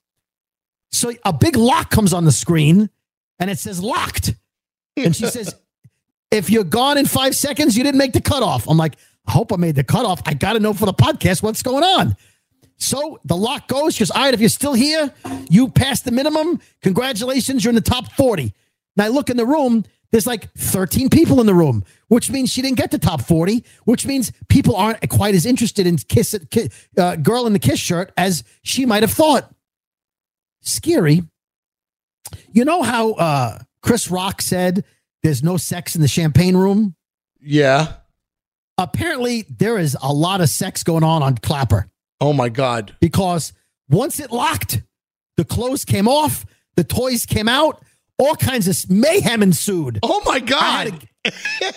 So a big lock comes on the screen, and it says locked. And she says, if you're gone in five seconds, you didn't make the cutoff. I'm like, I hope I made the cutoff. I got to know for the podcast what's going on. So the lock goes. She goes, all right, if you're still here, you passed the minimum. Congratulations, you're in the top forty. Now I look in the room. There's like thirteen people in the room, which means she didn't get the top forty, which means people aren't quite as interested in Kiss, uh, Girl in the Kiss shirt as she might have thought. Scary. You know how uh, Chris Rock said there's no sex in the champagne room? Yeah. Apparently, there is a lot of sex going on on Clapper. Oh, my God. Because once it locked, the clothes came off, the toys came out, all kinds of mayhem ensued. Oh, my I, God. had to-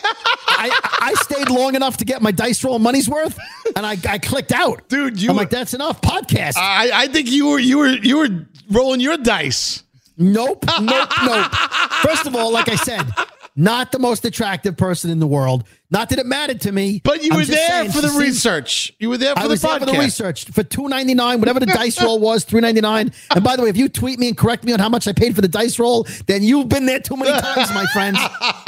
I, I stayed long enough to get my dice roll money's worth, and I, I clicked out. Dude, you I'm were- like, that's enough. Podcast. I, I think you were you were you were rolling your dice. Nope, nope, nope. First of all, like I said, not the most attractive person in the world. Not that it mattered to me. But you I'm were just there saying, for the she seemed- research. You were there for I the was there podcast. for the research for two ninety-nine, whatever the dice roll was, three ninety-nine. And by the way, if you tweet me and correct me on how much I paid for the dice roll, then you've been there too many times, my friends.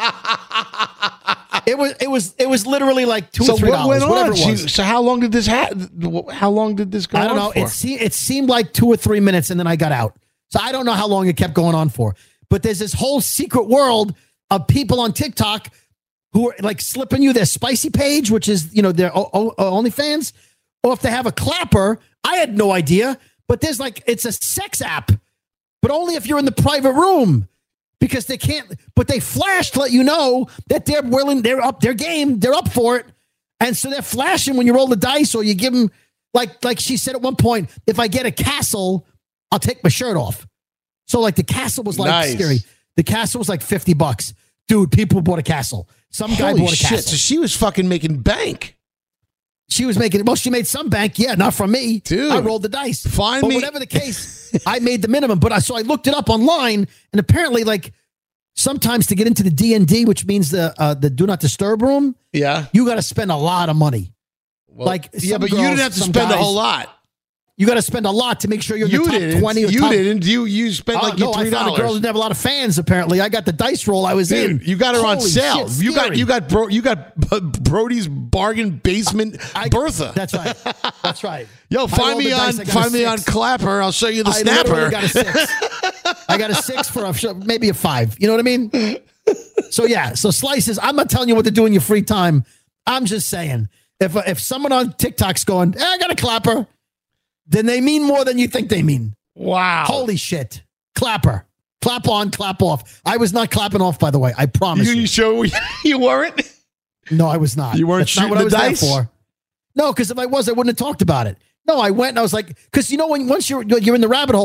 It was it was it was literally like two so or three what dollars, went whatever on? it was. She- so how long did this ha- How long did this go I don't on know. for? It, se- it seemed like two or three minutes, and then I got out. So I don't know how long it kept going on for. But there's this whole secret world of people on TikTok who are like slipping you their spicy page, which is, you know, their o- o- OnlyFans, or if they have a Clapper. I had no idea, but there's like, it's a sex app, but only if you're in the private room because they can't, but they flash to let you know that they're willing, they're up, their game, they're up for it. And so they're flashing when you roll the dice or you give them, like, like she said at one point, if I get a castle, I'll take my shirt off. So like the castle was like Nice. scary. The castle was like fifty bucks. Dude, people bought a castle. Some guy Holy bought a shit! castle. So she was fucking making bank. She was making, well, she made some bank. Yeah, not from me. Dude, I rolled the dice. find but me- whatever the case, I made the minimum. But I, so I looked it up online, and apparently, like, sometimes to get into the D and D, which means the uh, the do not disturb room, Yeah. you got to spend a lot of money. Well, like, yeah, some but you girls, didn't have to some spend a guys, whole lot. You got to spend a lot to make sure you're in You the top didn't. twenty. Or You top, didn't. You you spent Oh, like no, your three I found a girl dollars. who didn't have a lot of fans. Apparently, I got the dice roll. I was in. Dude, you got her on Holy sale. shit, you got scary. you got bro, you got Brody's bargain basement I- Bertha. That's right. That's right. Yo, I find rolled me the on dice, I got a find me on six. Clapper. I'll show you the I literally snapper. got a six. I got a six for a maybe a five. You know what I mean? So yeah. So slices. I'm not telling you what to do in your free time. I'm just saying, if if someone on TikTok's going, eh, I got a Clapper, then they mean more than you think they mean. Wow. Holy shit. Clapper. Clap on, clap off. I was not clapping off, by the way. I promise You, you. you sure you weren't? No, I was not. You weren't That's not shooting what I the was dice? there for. No, because if I was, I wouldn't have talked about it. No, I went and I was like, because you know, when once you're you're in the rabbit hole,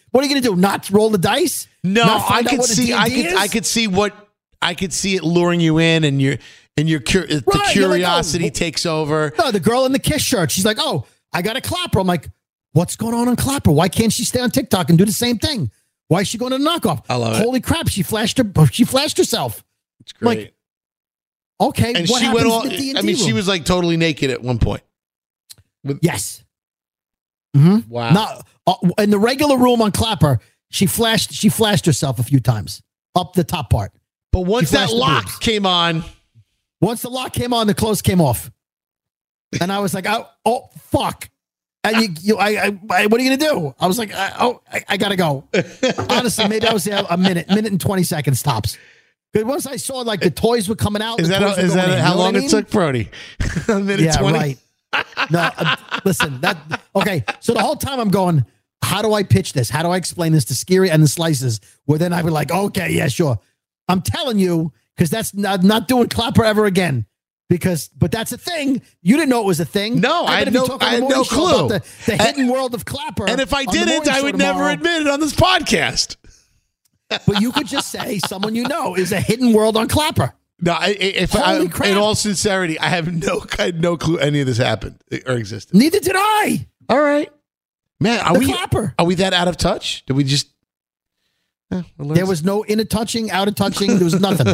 What are you going to do? Not roll the dice? No, Not I find out could what a see. D and I D could. is? I could see what. I could see it luring you in, and your and your cur- the Right, you're like, curiosity oh, takes over. No, the girl in the Kiss shirt. She's like, oh, I got a Clapper. I'm like, what's going on on Clapper? Why can't she stay on TikTok and do the same thing? Why is she going to the knockoff? I love it. Holy crap! She flashed her. She flashed herself. It's great. Like, okay, and what she went happens all. in the D and D I mean, she room? was like totally naked at one point. With, yes. Mm-hmm. Wow. Not uh, in the regular room on Clapper. She flashed. She flashed herself a few times up the top part. But once She that flashed the lock boobs. came on, Once the lock came on, the clothes came off, and I was like, "Oh, oh fuck!" And you, you I, I, I, what are you gonna do? I was like, I, "Oh, I, I gotta go." Honestly, maybe I was there a minute, minute and twenty seconds tops. Because once I saw like the toys were coming out, is the that toys how, were is going that in, how you know long what I it mean? took, Brody? A minute Yeah, twenty. right. No, uh, listen, that okay. So the whole time I'm going, how do I pitch this? How do I explain this to Scary and the Slices? Where then I would like, okay, yeah, sure. I'm telling you, because that's not, not doing Clapper ever again. Because, but that's a thing. You didn't know it was a thing. No, I had gonna be no- talking I on the had no morning show clue. about The, the hidden world of Clapper. And if I on the didn't, morning I show would never tomorrow. admit it on this podcast. But you could just say someone you know is a hidden world on Clapper. No, I, I- if I, Holy crap. in all sincerity, I have no, I had no clue any of this happened or existed. Neither did I. All right, man. Are The we Clapper. are we that out of touch? Did we just? Eh, we'll learn There was no inner touching, out of touching. There was nothing.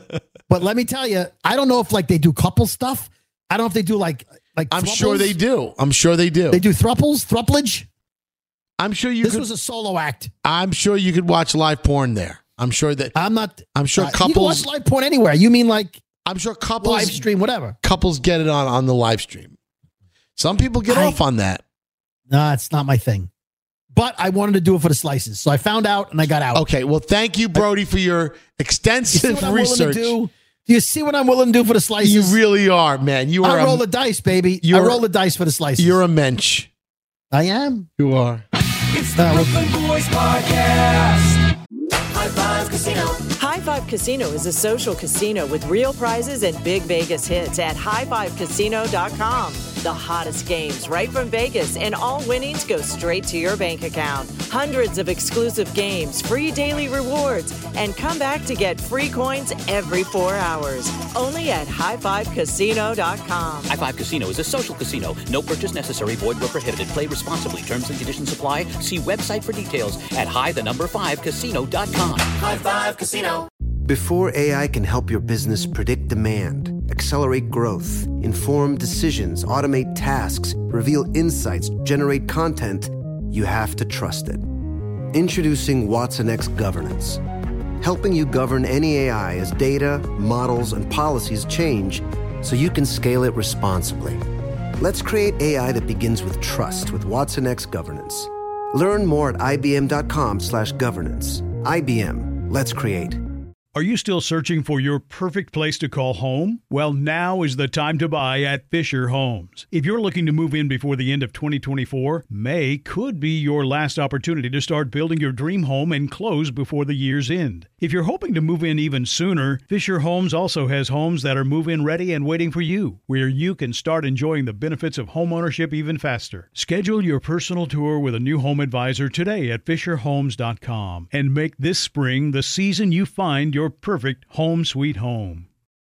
But let me tell you, I don't know if like they do couple stuff. I don't know if they do like like. I'm thruples. sure they do. I'm sure they do. They do thruples, thruplage. I'm sure you This could. was a solo act. I'm sure you could watch live porn there. I'm sure that. I'm not. I'm sure uh, You can couples. watch live porn anywhere. You mean like I'm sure couples live stream, whatever? couples get it on on the live stream. Some people get I- off on that. No, it's not my thing. But I wanted to do it for the Slices, so I found out and I got out. Okay, well, thank you, Brody, for your You see extensive what I'm willing to research. do? Do you see what I'm willing to do for the Slices? You really are, man. You are. I roll a, the dice, baby. I you're- roll the dice for the Slices. You're a mensch. I am. You are. It's the Uh, well- Brooklyn Boys Podcast. High Five Casino. High Five Casino is a social casino with real prizes and big Vegas hits at high five casino dot com. The hottest games right from Vegas, and all winnings go straight to your bank account. Hundreds of exclusive games, free daily rewards, and come back to get free coins every four hours. Only at high five casino dot com. High Five Casino is a social casino. No purchase necessary. Void where prohibited. Play responsibly. Terms and conditions apply. See website for details at high the number five casino dot com. High Five Casino. Before A I can help your business predict demand, accelerate growth, inform decisions, automate tasks, reveal insights, generate content, you have to trust it. Introducing Watson X Governance, helping you govern any A I as data, models, and policies change so you can scale it responsibly. Let's create A I that begins with trust with Watson X Governance. Learn more at ibm.com slash governance. I B M. Let's create. Are you still searching for your perfect place to call home? Well, now is the time to buy at Fisher Homes. If you're looking to move in before the end of twenty twenty-four, May could be your last opportunity to start building your dream home and close before the year's end. If you're hoping to move in even sooner, Fisher Homes also has homes that are move-in ready and waiting for you, where you can start enjoying the benefits of homeownership even faster. Schedule your personal tour with a new home advisor today at fisher homes dot com and make this spring the season you find your perfect home sweet home.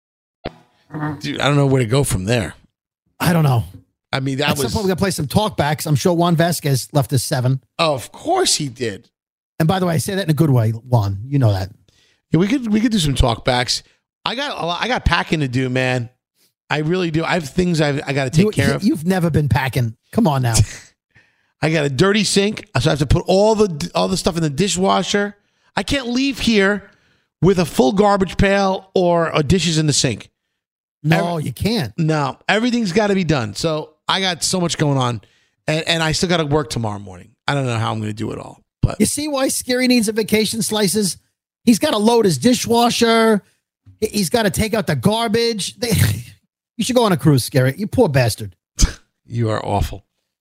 Dude, I don't know where to go from there. I don't know. I mean, that At was. some point, we're going to play some talkbacks. I'm sure Juan Vasquez left us seven. Oh, of course he did. And by the way, I say that in a good way, Juan. You know that. Yeah, we could we could do some talkbacks. I got a lot, I got packing to do, man. I really do. I have things I've, I got to take You, care of. You've never been packing. Come on now. I got a dirty sink, so I have to put all the all the stuff in the dishwasher. I can't leave here with a full garbage pail or a dishes in the sink. No, you can't. No, everything's got to be done. So I got so much going on, and, and I still got to work tomorrow morning. I don't know how I'm going to do it all, but You see why Scary needs a vacation, Slices? He's got to load his dishwasher. He's got to take out the garbage. They, you should go on a cruise, Scary. You poor bastard. you are awful.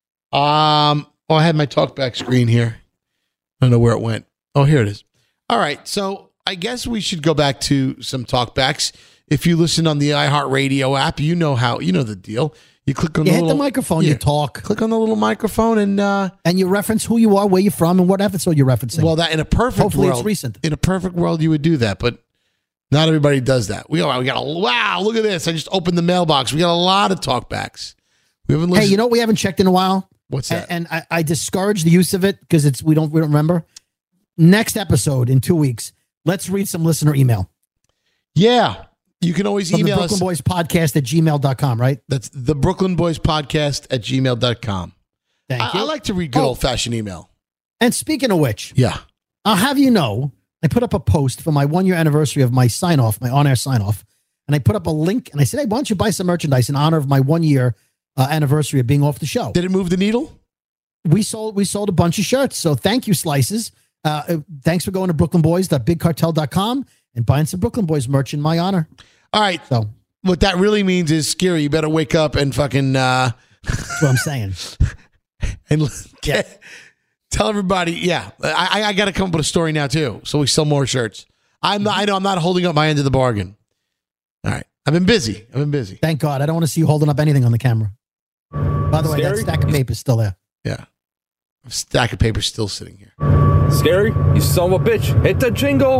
Um, oh, I had my talkback screen here. I don't know where it went. Oh, here it is. All right, so I guess we should go back to some talkbacks. If you listen on the iHeartRadio app, you know how you know the deal. You click on You the hit little the microphone, you talk. Click on the little microphone and uh, and you reference who you are, where you're from, and what episode you're referencing. well, that in a perfect Hopefully world, it's recent. in a perfect world, you would do that, but not everybody does that. We we got a wow. Look at this! I just opened the mailbox. We got a lot of talkbacks. We haven't listened. Hey, you know what we haven't checked in a while? What's that? And, and I, I discourage the use of it because it's we don't we don't remember. Next episode in two weeks, let's read some listener email. Yeah. You can always From email the Brooklyn us. Boys Podcast at gmail dot com, right? That's the Brooklyn Boys Podcast at gmail dot com. Thank I, you. I like to read good Oh. old fashioned email. And speaking of which, Yeah. I'll have you know, I put up a post for my one year anniversary of my sign off, my on air sign off. And I put up a link and I said, hey, why don't you buy some merchandise in honor of my one year uh, anniversary of being off the show? Did it move the needle? We sold we sold a bunch of shirts. So thank you, Slices. Uh, uh, thanks for going to brooklyn boys dot big cartel dot com and buying some Brooklyn Boys merch in my honor. All right. So what that really means is, Scary, you better wake up and fucking uh that's what I'm saying. and Yeah. tell everybody, yeah. I I gotta come up with a story now too. So we sell more shirts. I'm not I know I'm not holding up my end of the bargain. All right. I've been busy. I've been busy. Thank God. I don't want to see you holding up anything on the camera. By the way, that Scary? stack of paper is still there. Yeah. A stack of paper still sitting here. Scary, you son of a bitch. Hit the jingle.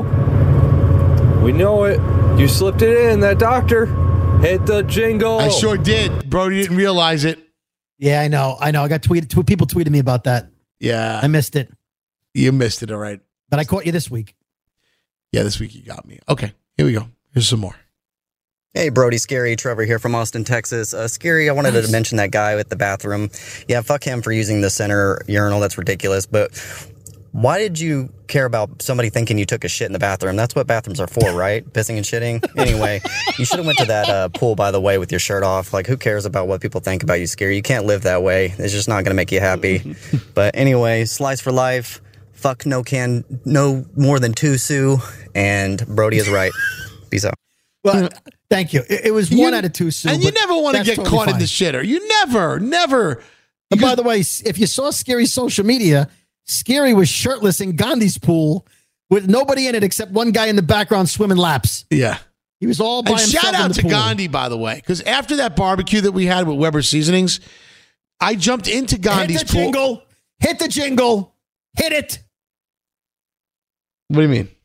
We know it. You slipped it in, that doctor. Hit the jingle. I sure did. Brody didn't realize it. Yeah, I know. I know. I got tweeted. Tw- people tweeted me about that. Yeah. I missed it. You missed it, all right. But I caught you this week. Yeah, this week you got me. Okay, here we go. Here's some more. Hey, Brody, Scary, Trevor here from Austin, Texas. Uh, Scary, I wanted nice. to mention that guy with the bathroom. Yeah, fuck him for using the center urinal. That's ridiculous. But why did you care about somebody thinking you took a shit in the bathroom? That's what bathrooms are for, right? Pissing and shitting? Anyway, you should have went to that uh, pool, by the way, with your shirt off. Like, who cares about what people think about you, Scary? You can't live that way. It's just not going to make you happy. But anyway, Slice for life. Fuck no can, no more than two Sue. And Brody is right. Peace out. Well, thank you. It, it was You- one out of two Sue. And you but never want to that's get totally caught in fine. the shitter. You never, never. And by the way, if you saw Scary's social media, Scary was shirtless in Gandhi's pool with nobody in it except one guy in the background swimming laps. Yeah. He was all by And himself shout in out the to pool. Gandhi, by the way, because after that barbecue that we had with Weber Seasonings, I jumped into Gandhi's Hit the pool. jingle. Hit the jingle. Hit it. What do you mean?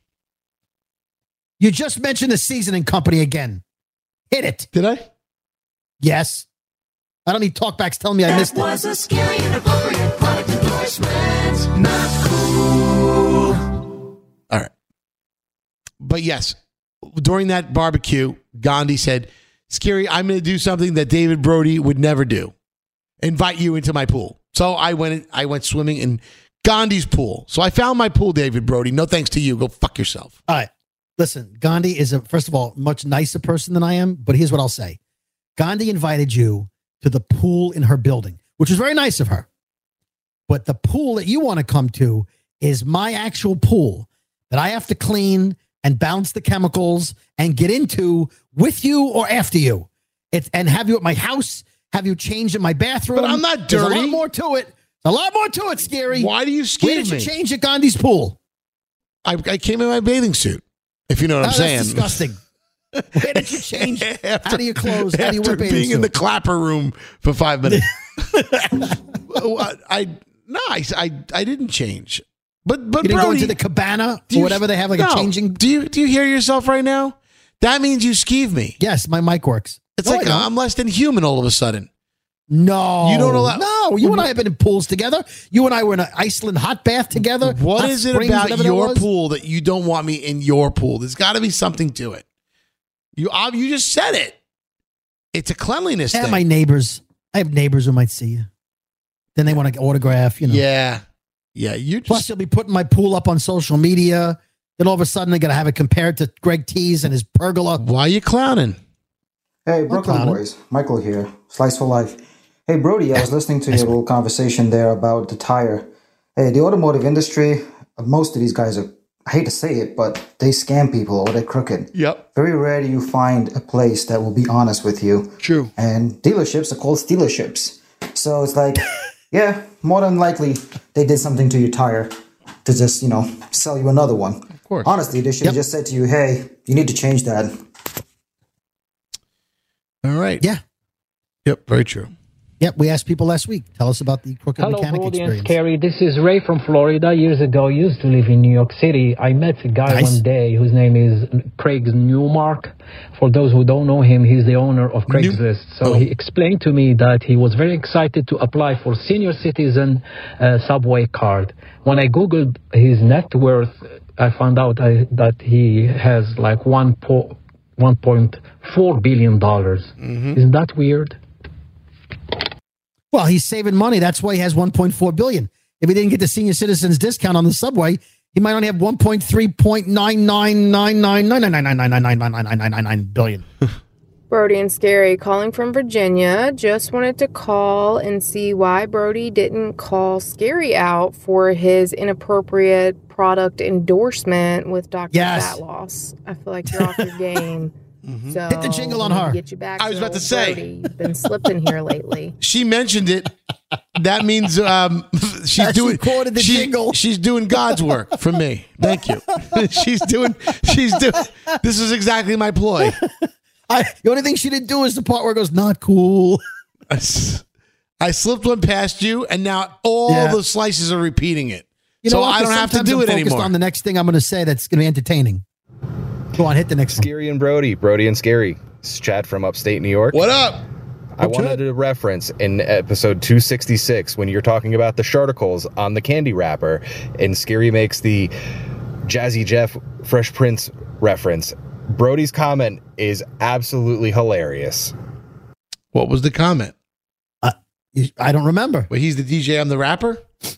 You just mentioned the seasoning company again. Hit it. Did I? Yes. I don't need talkbacks telling me I missed That was it. a scary and appropriate product endorsement. Not cool. All right. But yes, during that barbecue, Gandhi said, Scary, I'm going to do something that David Brody would never do. Invite you into my pool. So I went I went swimming in Gandhi's pool. So I found my pool, David Brody. No thanks to you. Go fuck yourself. All right. Listen, Gandhi is, a first of all, much nicer person than I am, but here's what I'll say. Gandhi invited you to the pool in her building, which was very nice of her. But the pool that you want to come to is my actual pool that I have to clean and balance the chemicals and get into with you or after you. It's, and have you at my house, have you changed in my bathroom. But I'm not There's dirty. a lot more to it. A lot more to it, Scary. Why do you Where skeeve did you me? change at Gandhi's pool? I, I came in my bathing suit, if you know what Oh, I'm saying. that's disgusting. Where did you change? How do you close? How do you After wear bathing being in the suit? clapper room for five minutes. I, I no, I, I I didn't change. But but You didn't Brody, go into the cabana do or you- whatever they have, like no. a changing. Do you do you hear yourself right now? That means you skeeve me. Yes, my mic works. It's No, like I don't. I'm less than human all of a sudden. No, You don't allow- No, you and I have been in pools together. You and I were in an Iceland hot bath together. What Hot is it springs, about whatever that your was. pool that you don't want me in your pool? There's got to be something to it. You ob- you just said it. It's a cleanliness And thing. my neighbors. I have neighbors who might see you. Then they want to autograph. You know. Yeah, yeah. You just Plus, you'll be putting my pool up on social media. Then all of a sudden, they're gonna have it compared to Greg T's and his pergola. Why are you clowning? Hey, Brooklyn clowning. boys. Michael here. Slice for life. Hey, Brody, I was listening to your little conversation there about the tire. Hey, the automotive industry, most of these guys are, I hate to say it, but they scam people or they're crooked. Yep. Very rare do you find a place that will be honest with you. True. And dealerships are called stealerships. So it's like, yeah, more than likely they did something to your tire to just, you know, sell you another one. Of course. Honestly, they should have just said to you, hey, you need to change that. All right. Yeah. Yep, very true. Yep, we asked people last week. Tell us about the crooked Hello, mechanic Brody and experience. Scary. This is Ray from Florida. Years ago, I used to live in New York City. I met a guy Nice. one day whose name is Craig Newmark. For those who don't know him, he's the owner of Craigslist. So Oh. he explained to me that he was very excited to apply for senior citizen uh, subway card. When I Googled his net worth, I found out I, that he has like one po- one point four billion dollars. Mm-hmm. Isn't that weird? Well, he's saving money. That's why he has one point four billion dollars. If he didn't get the senior citizens discount on the subway, he might only have one point three nine nine nine nine nine nine nine nine nine nine nine nine nine nine nine billion. Brody and Scary calling from Virginia. Just wanted to call and see why Brody didn't call Scary out for his inappropriate product endorsement with Doctor Yes. Fat Loss. I feel like you're off your game. So Hit the jingle on we need to her. Get you back I was to about to old say. Brody. You've been slipping here lately. She mentioned it. That means um, she's She doing quoted the she- jingle. She's doing God's work for me. Thank you. she's doing. She's doing. This is exactly my ploy. I, the only thing she didn't do is the part where it goes, not cool. I, s- I slipped one past you, and now all Yeah. the slices are repeating it. You know so what? I don't have to Sometimes do I'm it focused anymore. on the next thing I'm going to say that's going to be entertaining. Go on, hit the next one. Scary and Brody, Brody and Scary. It's Chad from upstate New York. What up? I wanted to reference in episode two sixty-six when you're talking about the sharticles on the candy wrapper, and Scary makes the Jazzy Jeff Fresh Prince reference. Brody's comment is absolutely hilarious. What was the comment? Uh, I don't remember. Well, he's the D J. I'm the rapper.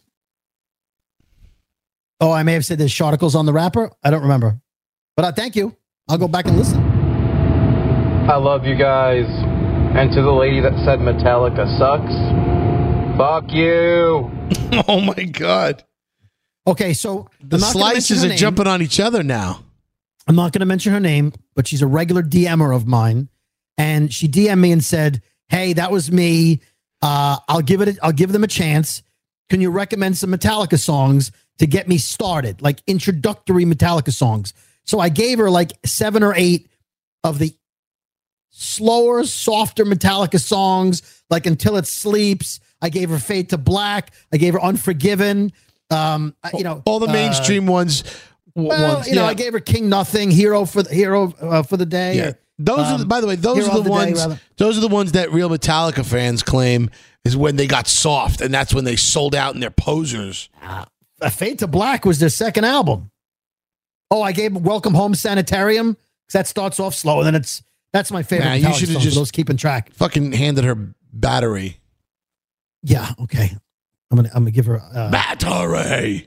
Oh, I may have said there's sharticles on the wrapper. I don't remember. But uh, thank you. I'll go back and listen. I love you guys. And to the lady that said Metallica sucks, fuck you. Oh my God. Okay, so The I'm not gonna mention slices her are name. jumping on each other now. I'm not going to mention her name, but she's a regular D M-er of mine, and she D M'd me and said, "Hey, that was me. Uh, I'll give it. A, I'll give them a chance. Can you recommend some Metallica songs to get me started, like introductory Metallica songs?" So I gave her like seven or eight of the slower, softer Metallica songs, like Until It Sleeps. I gave her Fade to Black. I gave her Unforgiven. Um, I- you know, All the uh, mainstream ones. w- well, ones. you know, yeah. I gave her King Nothing, Hero for the Hero uh, for the Day. Yeah. Those are the, Um, by the way, those Hero are of the, the Day, ones. rather. those are the ones that real Metallica fans claim is when they got soft, and that's when they sold out and they're posers. Uh, Fade to Black was their second album. Oh, I gave Welcome Home Sanitarium because that starts off slow, and then it's that's my favorite. Nah, you Metallica should have song, just for those keeping track. Fucking handed her battery. Yeah, okay. I'm gonna I'm gonna give her uh, Battery.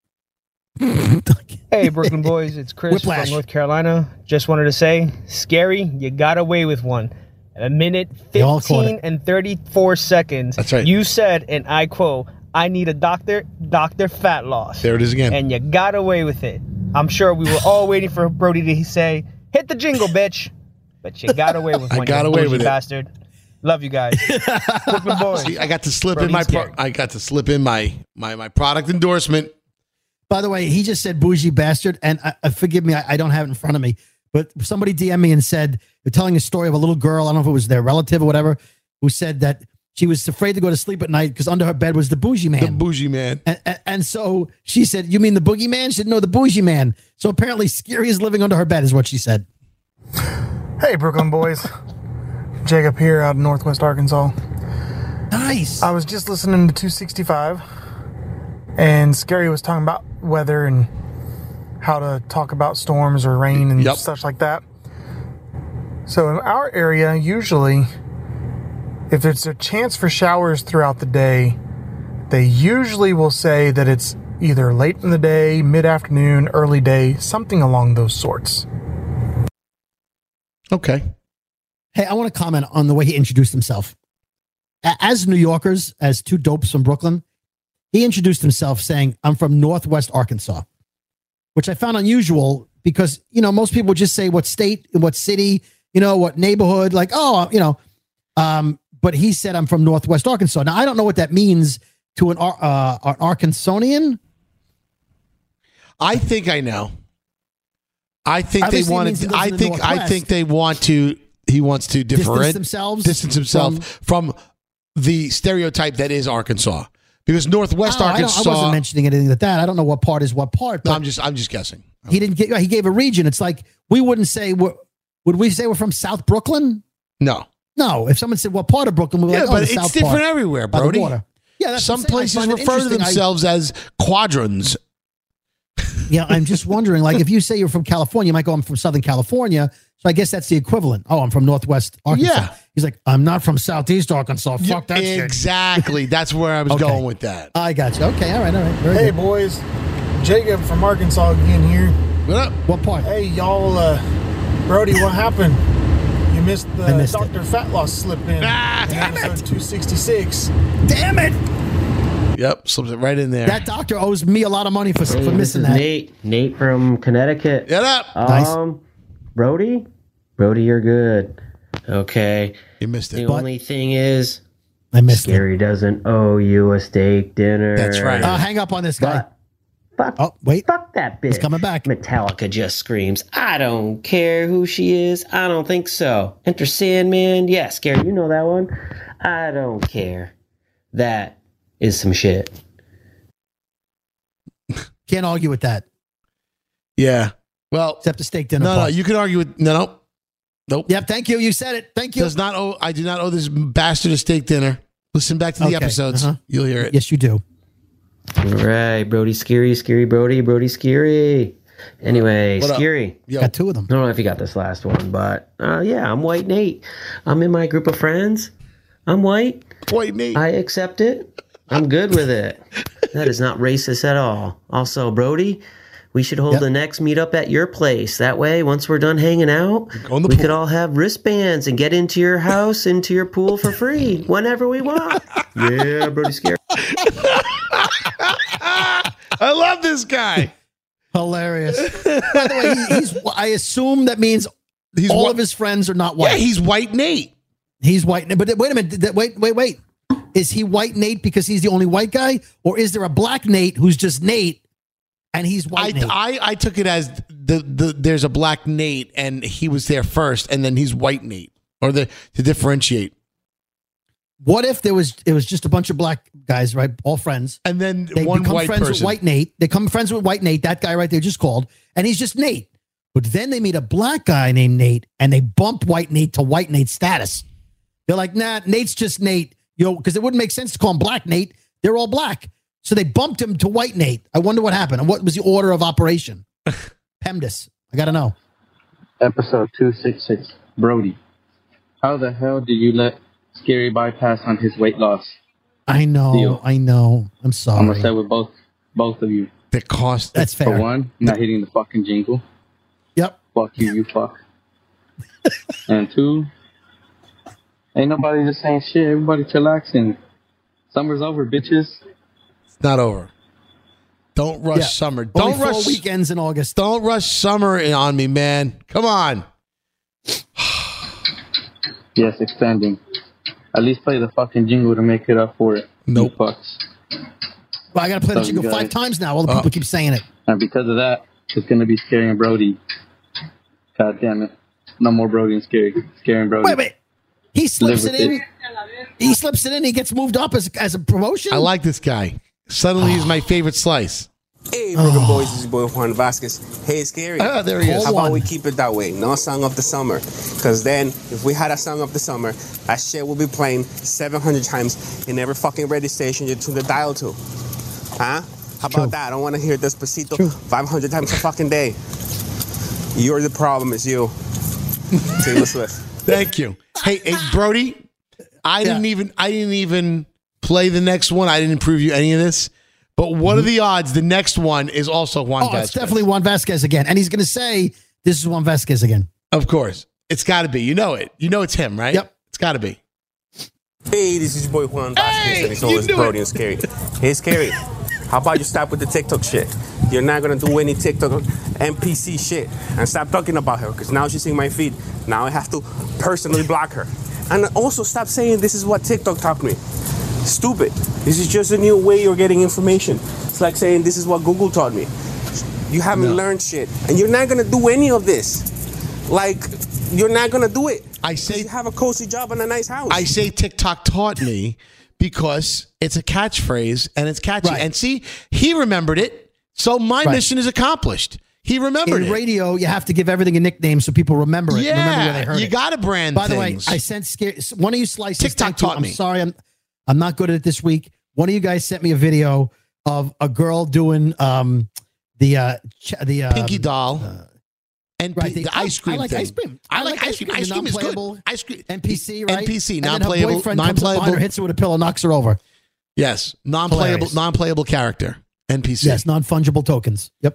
Hey, Brooklyn boys, it's Chris Whiplash. from North Carolina. Just wanted to say, Scary, you got away with one. A minute, They all caught fifteen, and thirty-four seconds. That's right. You said, and I quote, I need a doctor, Doctor Fat Loss. There it is again. And you got away with it. I'm sure we were all waiting for Brody to say, hit the jingle, bitch. But you got away with I one, got you away bougie with it. bastard. Love you guys. Brooklyn boys. See, I got to slip Brody in my. and Scary. Pro- I got to slip in my my my product endorsement. By the way, he just said bougie bastard, and uh, uh, forgive me, I, I don't have it in front of me, but somebody D M'd me and said they're telling a story of a little girl. I don't know if it was their relative or whatever, who said that she was afraid to go to sleep at night because under her bed was the bougie man. The bougie man. And, and, and so she said, "You mean the boogeyman?" She said, "No, the bougie man." So apparently, Scary is living under her bed, is what she said. Hey, Brooklyn boys. Jacob here out of Northwest Arkansas. Nice. I was just listening to two sixty-five, and Scary was talking about weather and how to talk about storms or rain and Yep. such like that. So in our area, usually, if it's a chance for showers throughout the day, they usually will say that it's either late in the day, mid-afternoon, early day, something along those sorts. Okay. Hey, I want to comment on the way he introduced himself. A- As New Yorkers, as two dopes from Brooklyn, he introduced himself saying, "I'm from Northwest Arkansas," which I found unusual because, you know, most people would just say what state, what city, you know, what neighborhood, like, oh, you know, um, but he said, "I'm from Northwest Arkansas." Now, I don't know what that means to an, Ar- uh, an Arkansanian. I think I know. I think Obviously, they it means wanted. he lives I in the think. I Northwest. think they want to he wants to different, Distance themselves distance himself from, from the stereotype that is Arkansas. Because Northwest Oh, I, Arkansas. don't- I wasn't mentioning anything like that. I don't know what part is what part. No, But I'm just I'm just guessing. he didn't get. He gave a region. It's like we wouldn't say. We're, would we say we're from South Brooklyn? No. No. If someone said what part of Brooklyn, we're Yeah, like, oh, but the it's South different part everywhere, by the Brody. water. Yeah, that's Some what I'm saying. I places find it refer to interesting. I- themselves as quadrants. Yeah, I'm just wondering, like, if you say you're from California, you might go, I'm from Southern California. So I guess that's the equivalent. Oh, I'm from Northwest Arkansas. Yeah. He's like, I'm not from Southeast Arkansas. Fuck that shit. Exactly. That's where I was Okay. going with that. I got you. Okay, all right, all right. Very Hey, good. boys. Jacob from Arkansas again here. What up? What part? Hey, y'all. Uh, Brody, what happened? You missed the I missed Doctor Fat Loss slip in. Ah, in damn episode two sixty-six. Damn it. Yep, slips it right in there. That doctor owes me a lot of money for, Hey, for this missing is that. Nate. Nate from Connecticut. Get up. Um, Brody? Brody, you're good. Okay. You missed it. The But- only thing is, I missed it. Scary doesn't owe you a steak dinner. That's right. Uh, hang up on this guy. Fuck, oh, wait. fuck that bitch. He's coming back. Metallica just screams, I don't care who she is. I don't think so. Enter Sandman. Yeah, Scary, you know that one. I don't care. That is some shit. Can't argue with that. Yeah. Well, Except the steak dinner. no, no, part. you can argue with no, no, nope. Yep, thank you. You said it. Thank you. Does not owe. I do not owe this bastard a steak dinner. Listen back to the Okay, episodes. uh-huh. You'll hear it. Yes, you do. All right, Brody, Scary, Scary, Brody, Brody, Scary. Anyway, What up? Scary. Yo. Got two of them. I don't know if you got this last one, but uh, yeah, I'm White Nate. I'm in my group of friends. I'm white. White Nate. I accept it. I'm good with it. That is not racist at all. Also, Brody, we should hold Yep. the next meetup at your place. That way, once we're done hanging out, Go in the we pool. could all have wristbands and get into your house, into your pool for free whenever we want. Yeah, Brody, Scary. I love this guy. Hilarious. By the way, he, he's. I assume that means He's all whi- of his friends are not white. Yeah, he's White Nate. He's white. But wait a minute. Th- Wait, wait, wait. Is he White Nate because he's the only white guy, or is there a black Nate who's just Nate and he's I, white Nate? I I took it as the the there's a black Nate and he was there first, and then he's White Nate, or the to differentiate. What if there was it was just a bunch of black guys, right? All friends. And then They one become white friends person. with White Nate. They become friends with White Nate, that guy right there just called, and he's just Nate. But then they meet a black guy named Nate, and they bump White Nate to White Nate status. They're like, nah, Nate's just Nate, you know, because it wouldn't make sense to call him Black Nate. They're all black. So they bumped him to White Nate. I wonder what happened. And what was the order of operation? PEMDAS. I got to know. Episode two sixty-six. Brody, how the hell did you let Scary bypass on his weight loss? I know. Deal. I know. I'm sorry. I'm gonna say with both both of you. The cost. That's fair. For one, not hitting the fucking jingle. Yep. Fuck you, you fuck. And two, ain't nobody just saying shit. Everybody chillaxing. Summer's over, bitches. It's not over. Don't rush Yeah. summer. Only Don't four rush weekends in August. Don't rush summer in on me, man. Come on. Yes, extending. At least play the fucking jingle to make it up for it. Nope. You fucks. Well, I got to play the Love you jingle guys. five times now. All the people Oh. keep saying it. And because of that, it's gonna be Scary and Brody. God damn it. No more Brody and Scary. Scary and Brody. Wait, wait. He slips Live it with in. He slips it in. He gets moved up as, as a promotion. I like this guy. Suddenly he's my favorite slice. Hey, Broken Boys, this is your boy Juan Vasquez. Hey, Scary. Ah, there he is. How about One. we keep it that way? No song of the summer. Because then, if we had a song of the summer, that shit will be playing seven hundred times in every fucking radio station you tune the dial to. Huh? How about True. that? I don't want to hear Despacito five hundred times a fucking day. You're the problem, it's you. Taylor Swift. Thank you. Hey, hey Brody, I didn't even I didn't even play the next one. I didn't prove you any of this. But what are the odds the next one is also Juan Oh, Vasquez? it's definitely Juan Vasquez again. And he's going to say, this is Juan Vasquez again. Of course. It's got to be. You know it. You know it's him, right? Yep. It's got to be. Hey, this is your boy Juan Vasquez, Hey, and it's known you as knew Brody it. and Scary. Hey, Scary, how about you stop with the TikTok shit? You're not gonna do any TikTok N P C shit, and stop talking about her, because now she's in my feed. Now I have to personally block her. And also stop saying this is what TikTok taught me. Stupid. This is just a new way you're getting information. It's like saying this is what Google taught me. You haven't No. learned shit, and you're not gonna do any of this. Like, you're not gonna do it. I say you have a cozy job and a nice house. I say TikTok taught me because it's a catchphrase and it's catchy. Right. And see, he remembered it, so my Right. mission is accomplished. He remembered In it. radio, you have to give everything a nickname so people remember it. Yeah, remember where they heard you it. gotta brand By things. the way, I sent scary, one of you slices. TikTok thank you. taught I'm me. sorry, I'm I'm not good at it this week. One of you guys sent me a video of a girl doing um the uh ch- the um, Pinky doll. And right, the, the- ice cream I like thing. ice cream. I, like ice cream. Ice cream is good. non-playable Ice cream. N P C, right? N P C, And then her non-playable. boyfriend comes up behind Non-playable. her, hits her with a pillow, knocks her over. Yes, non-playable. Hilarious. Non-playable character. N P C. Yes, non-fungible tokens. Yep.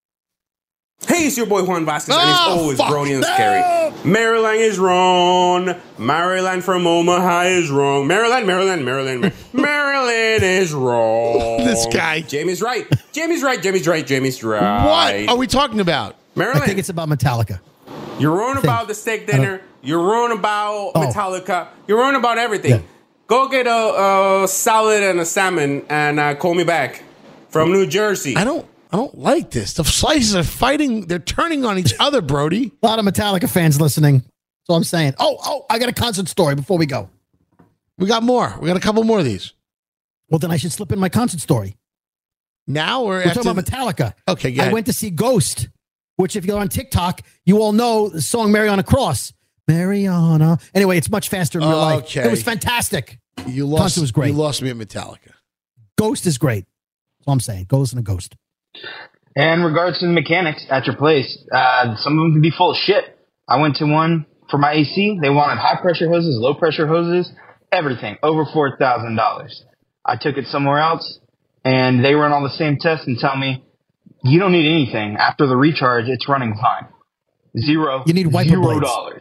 Hey, it's your boy Juan Vasquez, and Oh, it's always fuck. Brody and No. Scary. Maryland is wrong. Maryland from Omaha is wrong. Maryland, Maryland, Maryland, Mar- Maryland is wrong. This guy. Jamie's right. Jamie's right. Jamie's right. Jamie's right. What are we talking about? Maryland. I think it's about Metallica. You're wrong about the steak dinner. You're wrong about Oh. Metallica. You're wrong about everything. Yeah. Go get a, a salad and a salmon and uh, call me back from New Jersey. I don't. I don't like this. The slices are fighting. They're turning on each other, Brody. A lot of Metallica fans listening. That's all I'm saying. Oh, oh, I got a concert story before we go. We got more. We got a couple more of these. Well, then I should slip in my concert story. Now or We're after talking about the- Metallica. Okay, go I ahead. went to see Ghost, which if you're on TikTok, you all know the song Mariana Cross. Mariana. Anyway, it's much faster in real life. Okay. It was fantastic. You lost. Concert was great. You lost me at Metallica. Ghost is great. That's all I'm saying. Go listen to Ghost. And in regards to the mechanics at your place, uh, some of them can be full of shit. I went to one for my A C. They wanted high pressure hoses, low pressure hoses, everything over four thousand dollars. I took it somewhere else, and they run all the same tests and tell me you don't need anything. After the recharge, it's running fine. Zero. You need wiper zero blades. dollars.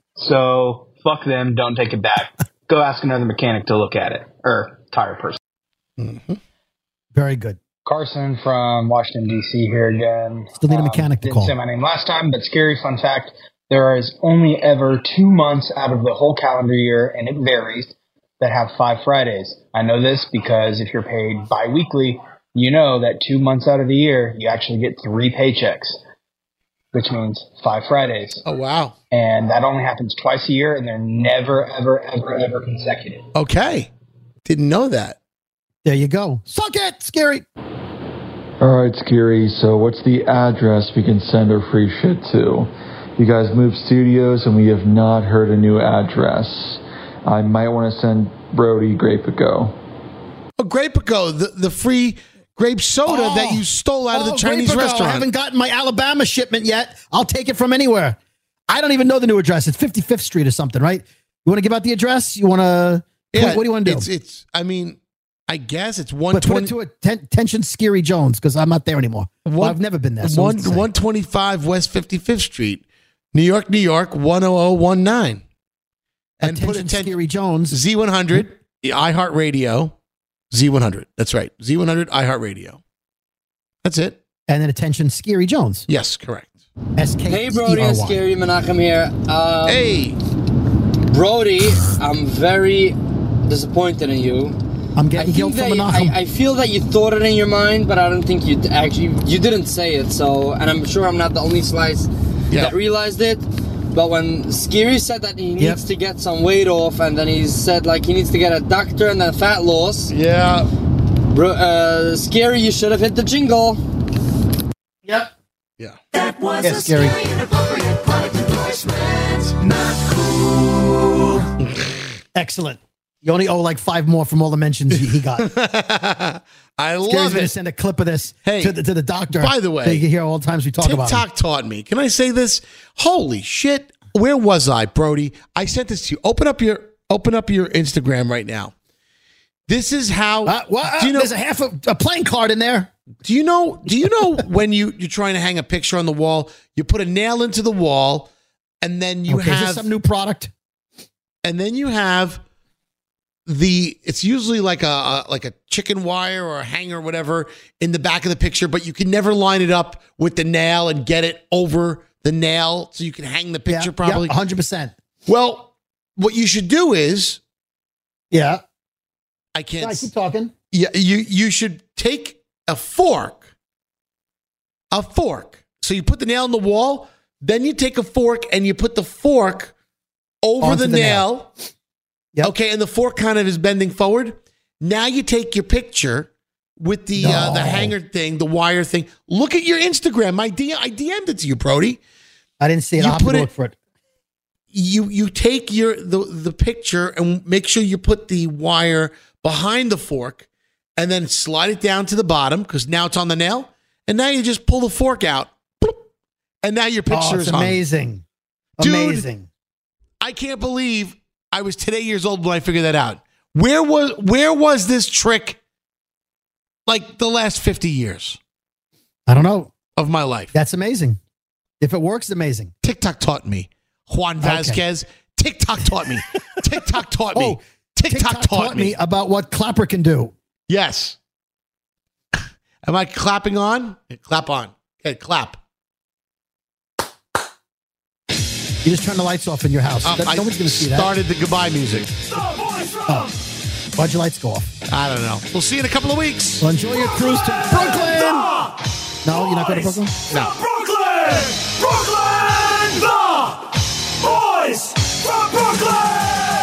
So fuck them. Don't take it back. Go ask another mechanic to look at it, or tire person. Mm-hmm. Very good. Carson from Washington, D C here again. Still need a mechanic to didn't call. say my name last time, but scary fun fact, there is only ever two months out of the whole calendar year, and it varies, that have five Fridays. I know this because if you're paid bi-weekly, you know that two months out of the year, you actually get three paychecks, which means five Fridays. Oh, wow. And that only happens twice a year, and they're never, ever, ever, ever consecutive. Okay. Didn't know that. There you go. Suck it, Scary. All right, Scary. So what's the address we can send our free shit to? You guys moved studios and we have not heard a new address. I might want to send Brody Grape-A-Go. Oh, Grape-A-Go, the, the free grape soda Oh. that you stole out of the Oh, Chinese Grape-A-Go. restaurant. I haven't gotten my Alabama shipment yet. I'll take it from anywhere. I don't even know the new address. It's fifty-fifth Street or something, right? You want to give out the address? You want to? Yeah, what do you want to do? It's, it's, I mean, I guess it's one But put it twenty. to a tension, Scary Jones, because I'm not there anymore. Well, I've never been there. So one, who's to say? one twenty-five West fifty-fifth Street, New York, New York, one oh oh one nine. And put Attention, it ten, Scary Jones. Z one hundred, the iHeartRadio, Z one hundred. That's right. Z one hundred, iHeartRadio. That's it. And then attention, Scary Jones. Yes, correct. S K. Hey, Brody and Scary Menachem here. Um, hey, Brody, I'm very disappointed in you. I'm I getting think guilt that from you- Menachem. I, I feel that you thought it in your mind, but I don't think you actually you didn't say it. So, and I'm sure I'm not the only slice Yeah. that realized it. But when Scary said that he needs Yep. to get some weight off, and then he said like he needs to get a doctor and then fat loss. Yeah. Bro, uh, Scary, you should have hit the jingle. Yep. Yeah. That was Yeah, a Scary. scary inappropriate product endorsement. Not cool. Excellent. You only owe like five more from all the mentions he he got. I Scary's love going to it. send a clip of this Hey, to, the, to the doctor. by the way, so you can hear all the times we talk about TikTok it. taught me. Can I say this? Holy shit. Where was I, Brody? I sent this to you. Open up your open up your Instagram right now. This is how Uh, well, uh, do you know, there's a half a, a playing card in there. do you know do you know when you you're trying to hang a picture on the wall, you put a nail into the wall and then you okay, is this have some new product? and then you have the it's usually like a, a like a chicken wire or a hanger or whatever in the back of the picture, but you can never line it up with the nail and get it over the nail so you can hang the picture Yeah, properly. Yeah, one hundred percent. Well, what you should do is Yeah. I can't Sorry, keep talking. Yeah, you you should take a fork. A fork. So you put the nail in the wall, Then you take a fork and you put the fork over Onto the, the nail. nail. Yep. Okay, and the fork kind of is bending forward. Now you take your picture with the uh, No. the hanger thing, the wire thing. Look at your Instagram. My D- I D M'd it to you, Brody. I didn't see it. You I'll have to put go it- look for it. You you take your the the picture and make sure you put the wire behind the fork, and then slide it down to the bottom because now it's on the nail. And now you just pull the fork out, bloop, and now your picture Oh, it's is hung. amazing. Dude, Amazing. I can't believe I was today years old when I figured that out. Where was where was this trick like the last fifty years I don't know. of my life? That's amazing. If it works, it's amazing. TikTok taught me. Juan Vasquez. TikTok taught me. TikTok taught me. Oh, TikTok, taught, me. about what Clapper can do. Yes. Am I clapping on? Yeah, clap on. Okay, clap. You just turn the lights off in your house. Um, That- I Nobody's going to see that. started the goodbye music. Oh. Why'd your lights go off? I don't know. We'll see you in a couple of weeks. Well, enjoy your cruise to Brooklyn. No, you're not going to Brooklyn? No. Brooklyn! Brooklyn! The boys from Brooklyn!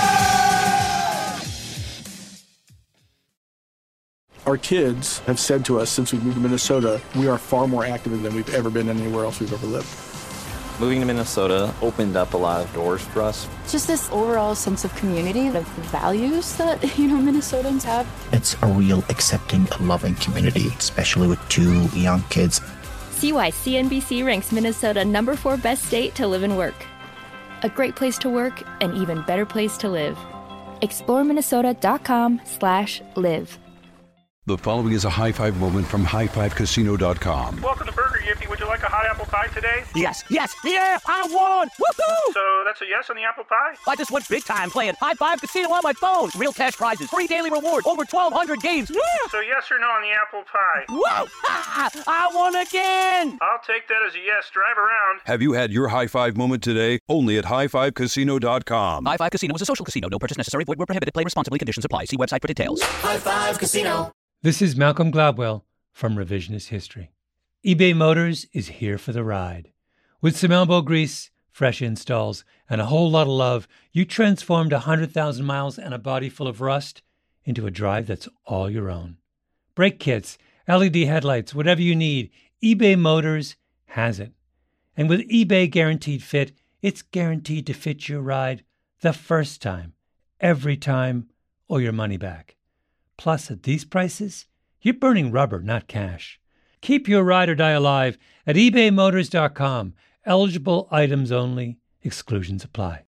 Our kids have said to us since we moved to Minnesota, we are far more active than we've ever been anywhere else we've ever lived. Moving to Minnesota opened up a lot of doors for us. Just this overall sense of community, of values that, you know, Minnesotans have. It's a real accepting, loving community, especially with two young kids. See why C N B C ranks Minnesota number four best state to live and work. A great place to work, an even better place to live. explore minnesota dot com slash live. The following is a high five moment from high five casino dot com. Welcome to Burger Yippee. Would you like a hot apple pie today? Yes, yes, yeah, I won! Woohoo! So that's a yes on the apple pie? I just went big time playing High Five Casino on my phone. Real cash prizes, free daily rewards, over twelve hundred games. Yeah! So yes or no on the apple pie? Whoa! Ah, I won again! I'll take that as a yes. Drive around. Have you had your high five moment today? Only at high five casino dot com. High Five Casino is a social casino. No purchase necessary. Void where prohibited. Play responsibly. Conditions apply. See website for details. High Five Casino. This is Malcolm Gladwell from Revisionist History. eBay Motors is here for the ride. With some elbow grease, fresh installs, and a whole lot of love, you transformed one hundred thousand miles and a body full of rust into a drive that's all your own. Brake kits, L E D headlights, whatever you need, eBay Motors has it. And with eBay Guaranteed Fit, it's guaranteed to fit your ride the first time, every time, or your money back. Plus, at these prices, you're burning rubber, not cash. Keep your ride or die alive at ebay motors dot com. Eligible items only. Exclusions apply.